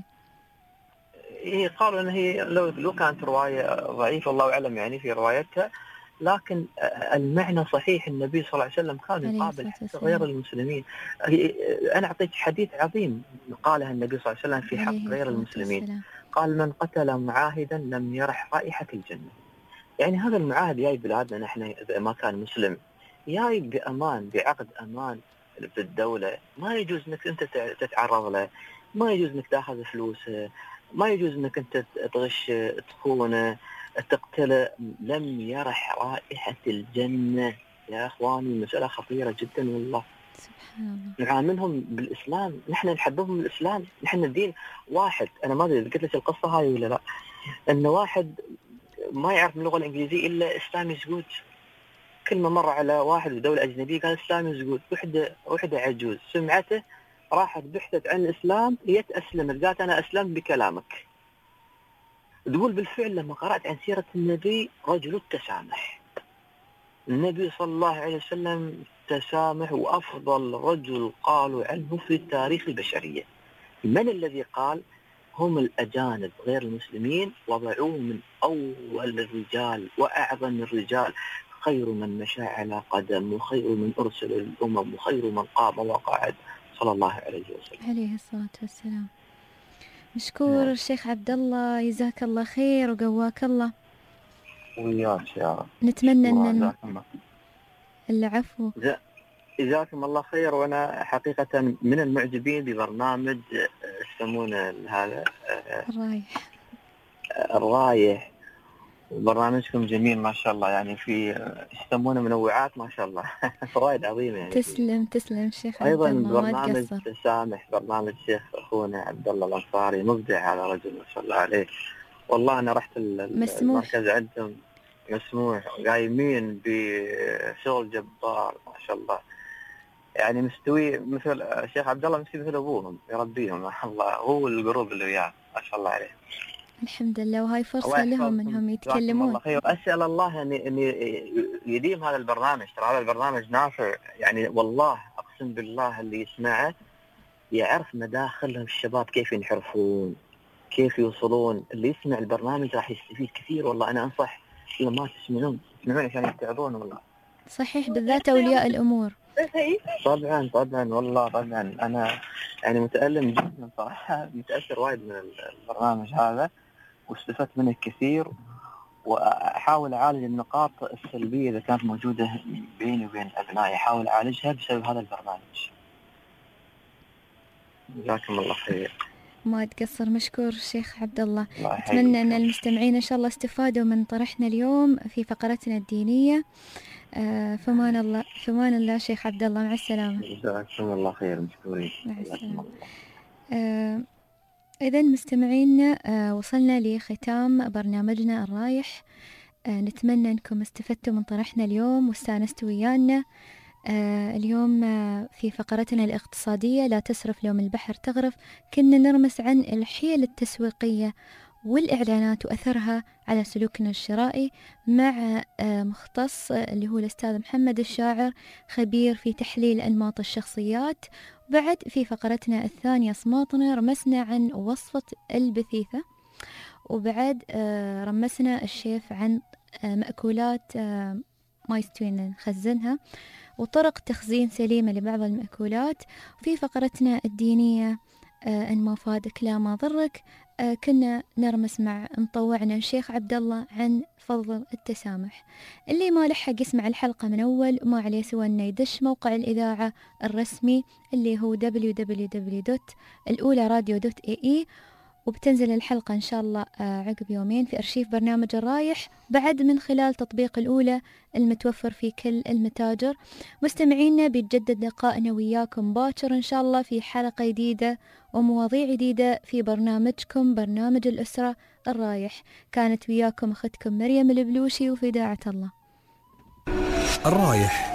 هي قالوا ان هي لو كانت روايه ضعيفه الله اعلم يعني في روايتها، لكن المعنى صحيح. النبي صلى الله عليه وسلم كان يقابل حتى غير المسلمين. انا اعطيك حديث عظيم قالها النبي صلى الله عليه وسلم في حق غير المسلمين. قال: من قتل معاهدا لم يرح رائحه الجنه. يعني هذا المعاهد جاي بلادنا نحن اذا ما كان مسلم، جاي بامان، بعقد امان في الدوله، ما يجوز انك انت تتعرض له، ما يجوز انك تاخذ فلوسه، ما يجوز انك انت تغش، تخونه، تقتله. لم يرح رائحة الجنة يا اخواني. مسألة خطيرة جدا والله. سبحان الله. نعاملهم بالاسلام، نحن نحببهم بالاسلام، نحن الدين واحد. انا ما ادري قلت لك القصة هاي ولا لا، ان واحد ما يعرف اللغة الانجليزية الا اسلامي زقود. كل ما مر على واحد بدولة اجنبية قال اسلامي زقود. وحدة عجوز سمعته راحت بحثت عن الإسلام، هي أسلمت، قالت أنا أسلمت بكلامك. تقول بالفعل لما قرأت عن سيرة النبي رجل التسامح، النبي صلى الله عليه وسلم تسامح، وأفضل رجل قالوا عنه في تاريخ البشرية. من الذي قال؟ هم الأجانب غير المسلمين، وضعوه من أول الرجال وأعظم الرجال، خير من مشى على قدم، وخير من أرسل الأمم، وخير من قام وقعد، صلى الله عليه وسلم. عليه الصلاة والسلام. مشكور الشيخ عبد الله، جزاك الله خير وقواك الله. وياك يا رب. نتمنى ان العفو. جزاكم الله خير. وانا حقيقة من المعجبين ببرنامج يسمونه هذا الرايح. برنامجكم جميل ما شاء الله، يعني في يسمونه منوعات ما شاء الله. فوائد عظيمه يعني. تسلم شيخ عبد الله. ايضا برنامج تسامح، برنامج شيخ اخونا عبد الله الانصاري مبدع، هذا رجل ما شاء الله عليه. والله انا رحت المركز عندهم مسموح، قايمين بشغل جبار ما شاء الله. يعني مستوي مثل الشيخ عبد الله، مستوي مثل ابوهم يربيهم ما شاء الله، هو الجروب اللي وياه ما شاء الله عليه. الحمد لله، وهاي فرصة لهم انهم يتكلمون. الله خير. اسال الله ان يديم هذا البرنامج، ترى هذا البرنامج نافع يعني والله، اقسم بالله اللي يسمعه يعرف مداخلهم الشباب كيف ينحرفون، كيف يوصلون. اللي يسمع البرنامج راح يستفيد كثير والله. انا انصح اللي ما تسمعون عشان يتعظون والله. صحيح، بالذات اولياء الامور. طبعا والله طبعا. انا يعني متألم جدا صراحة، متأثر وايد من البرنامج هذا، واستفدت منه كثير، وأحاول أعالج النقاط السلبية إذا كانت موجودة بيني وبين أبنائي، أحاول أعالجها بسبب هذا البرنامج. جزاكم الله خير. ما تقصر، مشكور الشيخ عبد الله. أتمنى أن المستمعين إن شاء الله استفادوا من طرحنا اليوم في فقرتنا الدينية. فمان الله شيخ عبد الله، مع السلامة. جزاكم الله خير، مشكورين. مع السلامة. إذا مستمعينا وصلنا لختام برنامجنا الرايح. نتمنى أنكم استفدتوا من طرحنا اليوم واستانستوا ويانا. اليوم في فقرتنا الاقتصادية لا تسرف لو من البحر تغرف، كنا نرمس عن الحيل التسويقية والإعلانات وأثرها على سلوكنا الشرائي مع مختص اللي هو الأستاذ محمد الشاعر، خبير في تحليل أنماط الشخصيات. بعد في فقرتنا الثانية صماطنا رمسنا عن وصفة البثيثة، وبعد رمسنا الشيف عن مأكولات ما يستوينا نخزنها وطرق تخزين سليمة لبعض المأكولات. وفي فقرتنا الدينية إن ما فادك لا ما ضرك، كنا نرمس مع مطوعنا الشيخ عبد الله عن فضل التسامح. اللي ما لحق يسمع الحلقة من أول ما عليه سوى أنه يدش موقع الإذاعة الرسمي اللي هو www.الأولى-radio.ae، وبتنزل الحلقة إن شاء الله عقب يومين في أرشيف برنامج الرايح، بعد من خلال تطبيق الأولى المتوفر في كل المتاجر. مستمعينا بيتجدد لقائنا وياكم باكر إن شاء الله في حلقة جديدة ومواضيع جديدة في برنامجكم برنامج الأسرة الرايح. كانت وياكم أختكم مريم البلوشي، وفي داعة الله. الرايح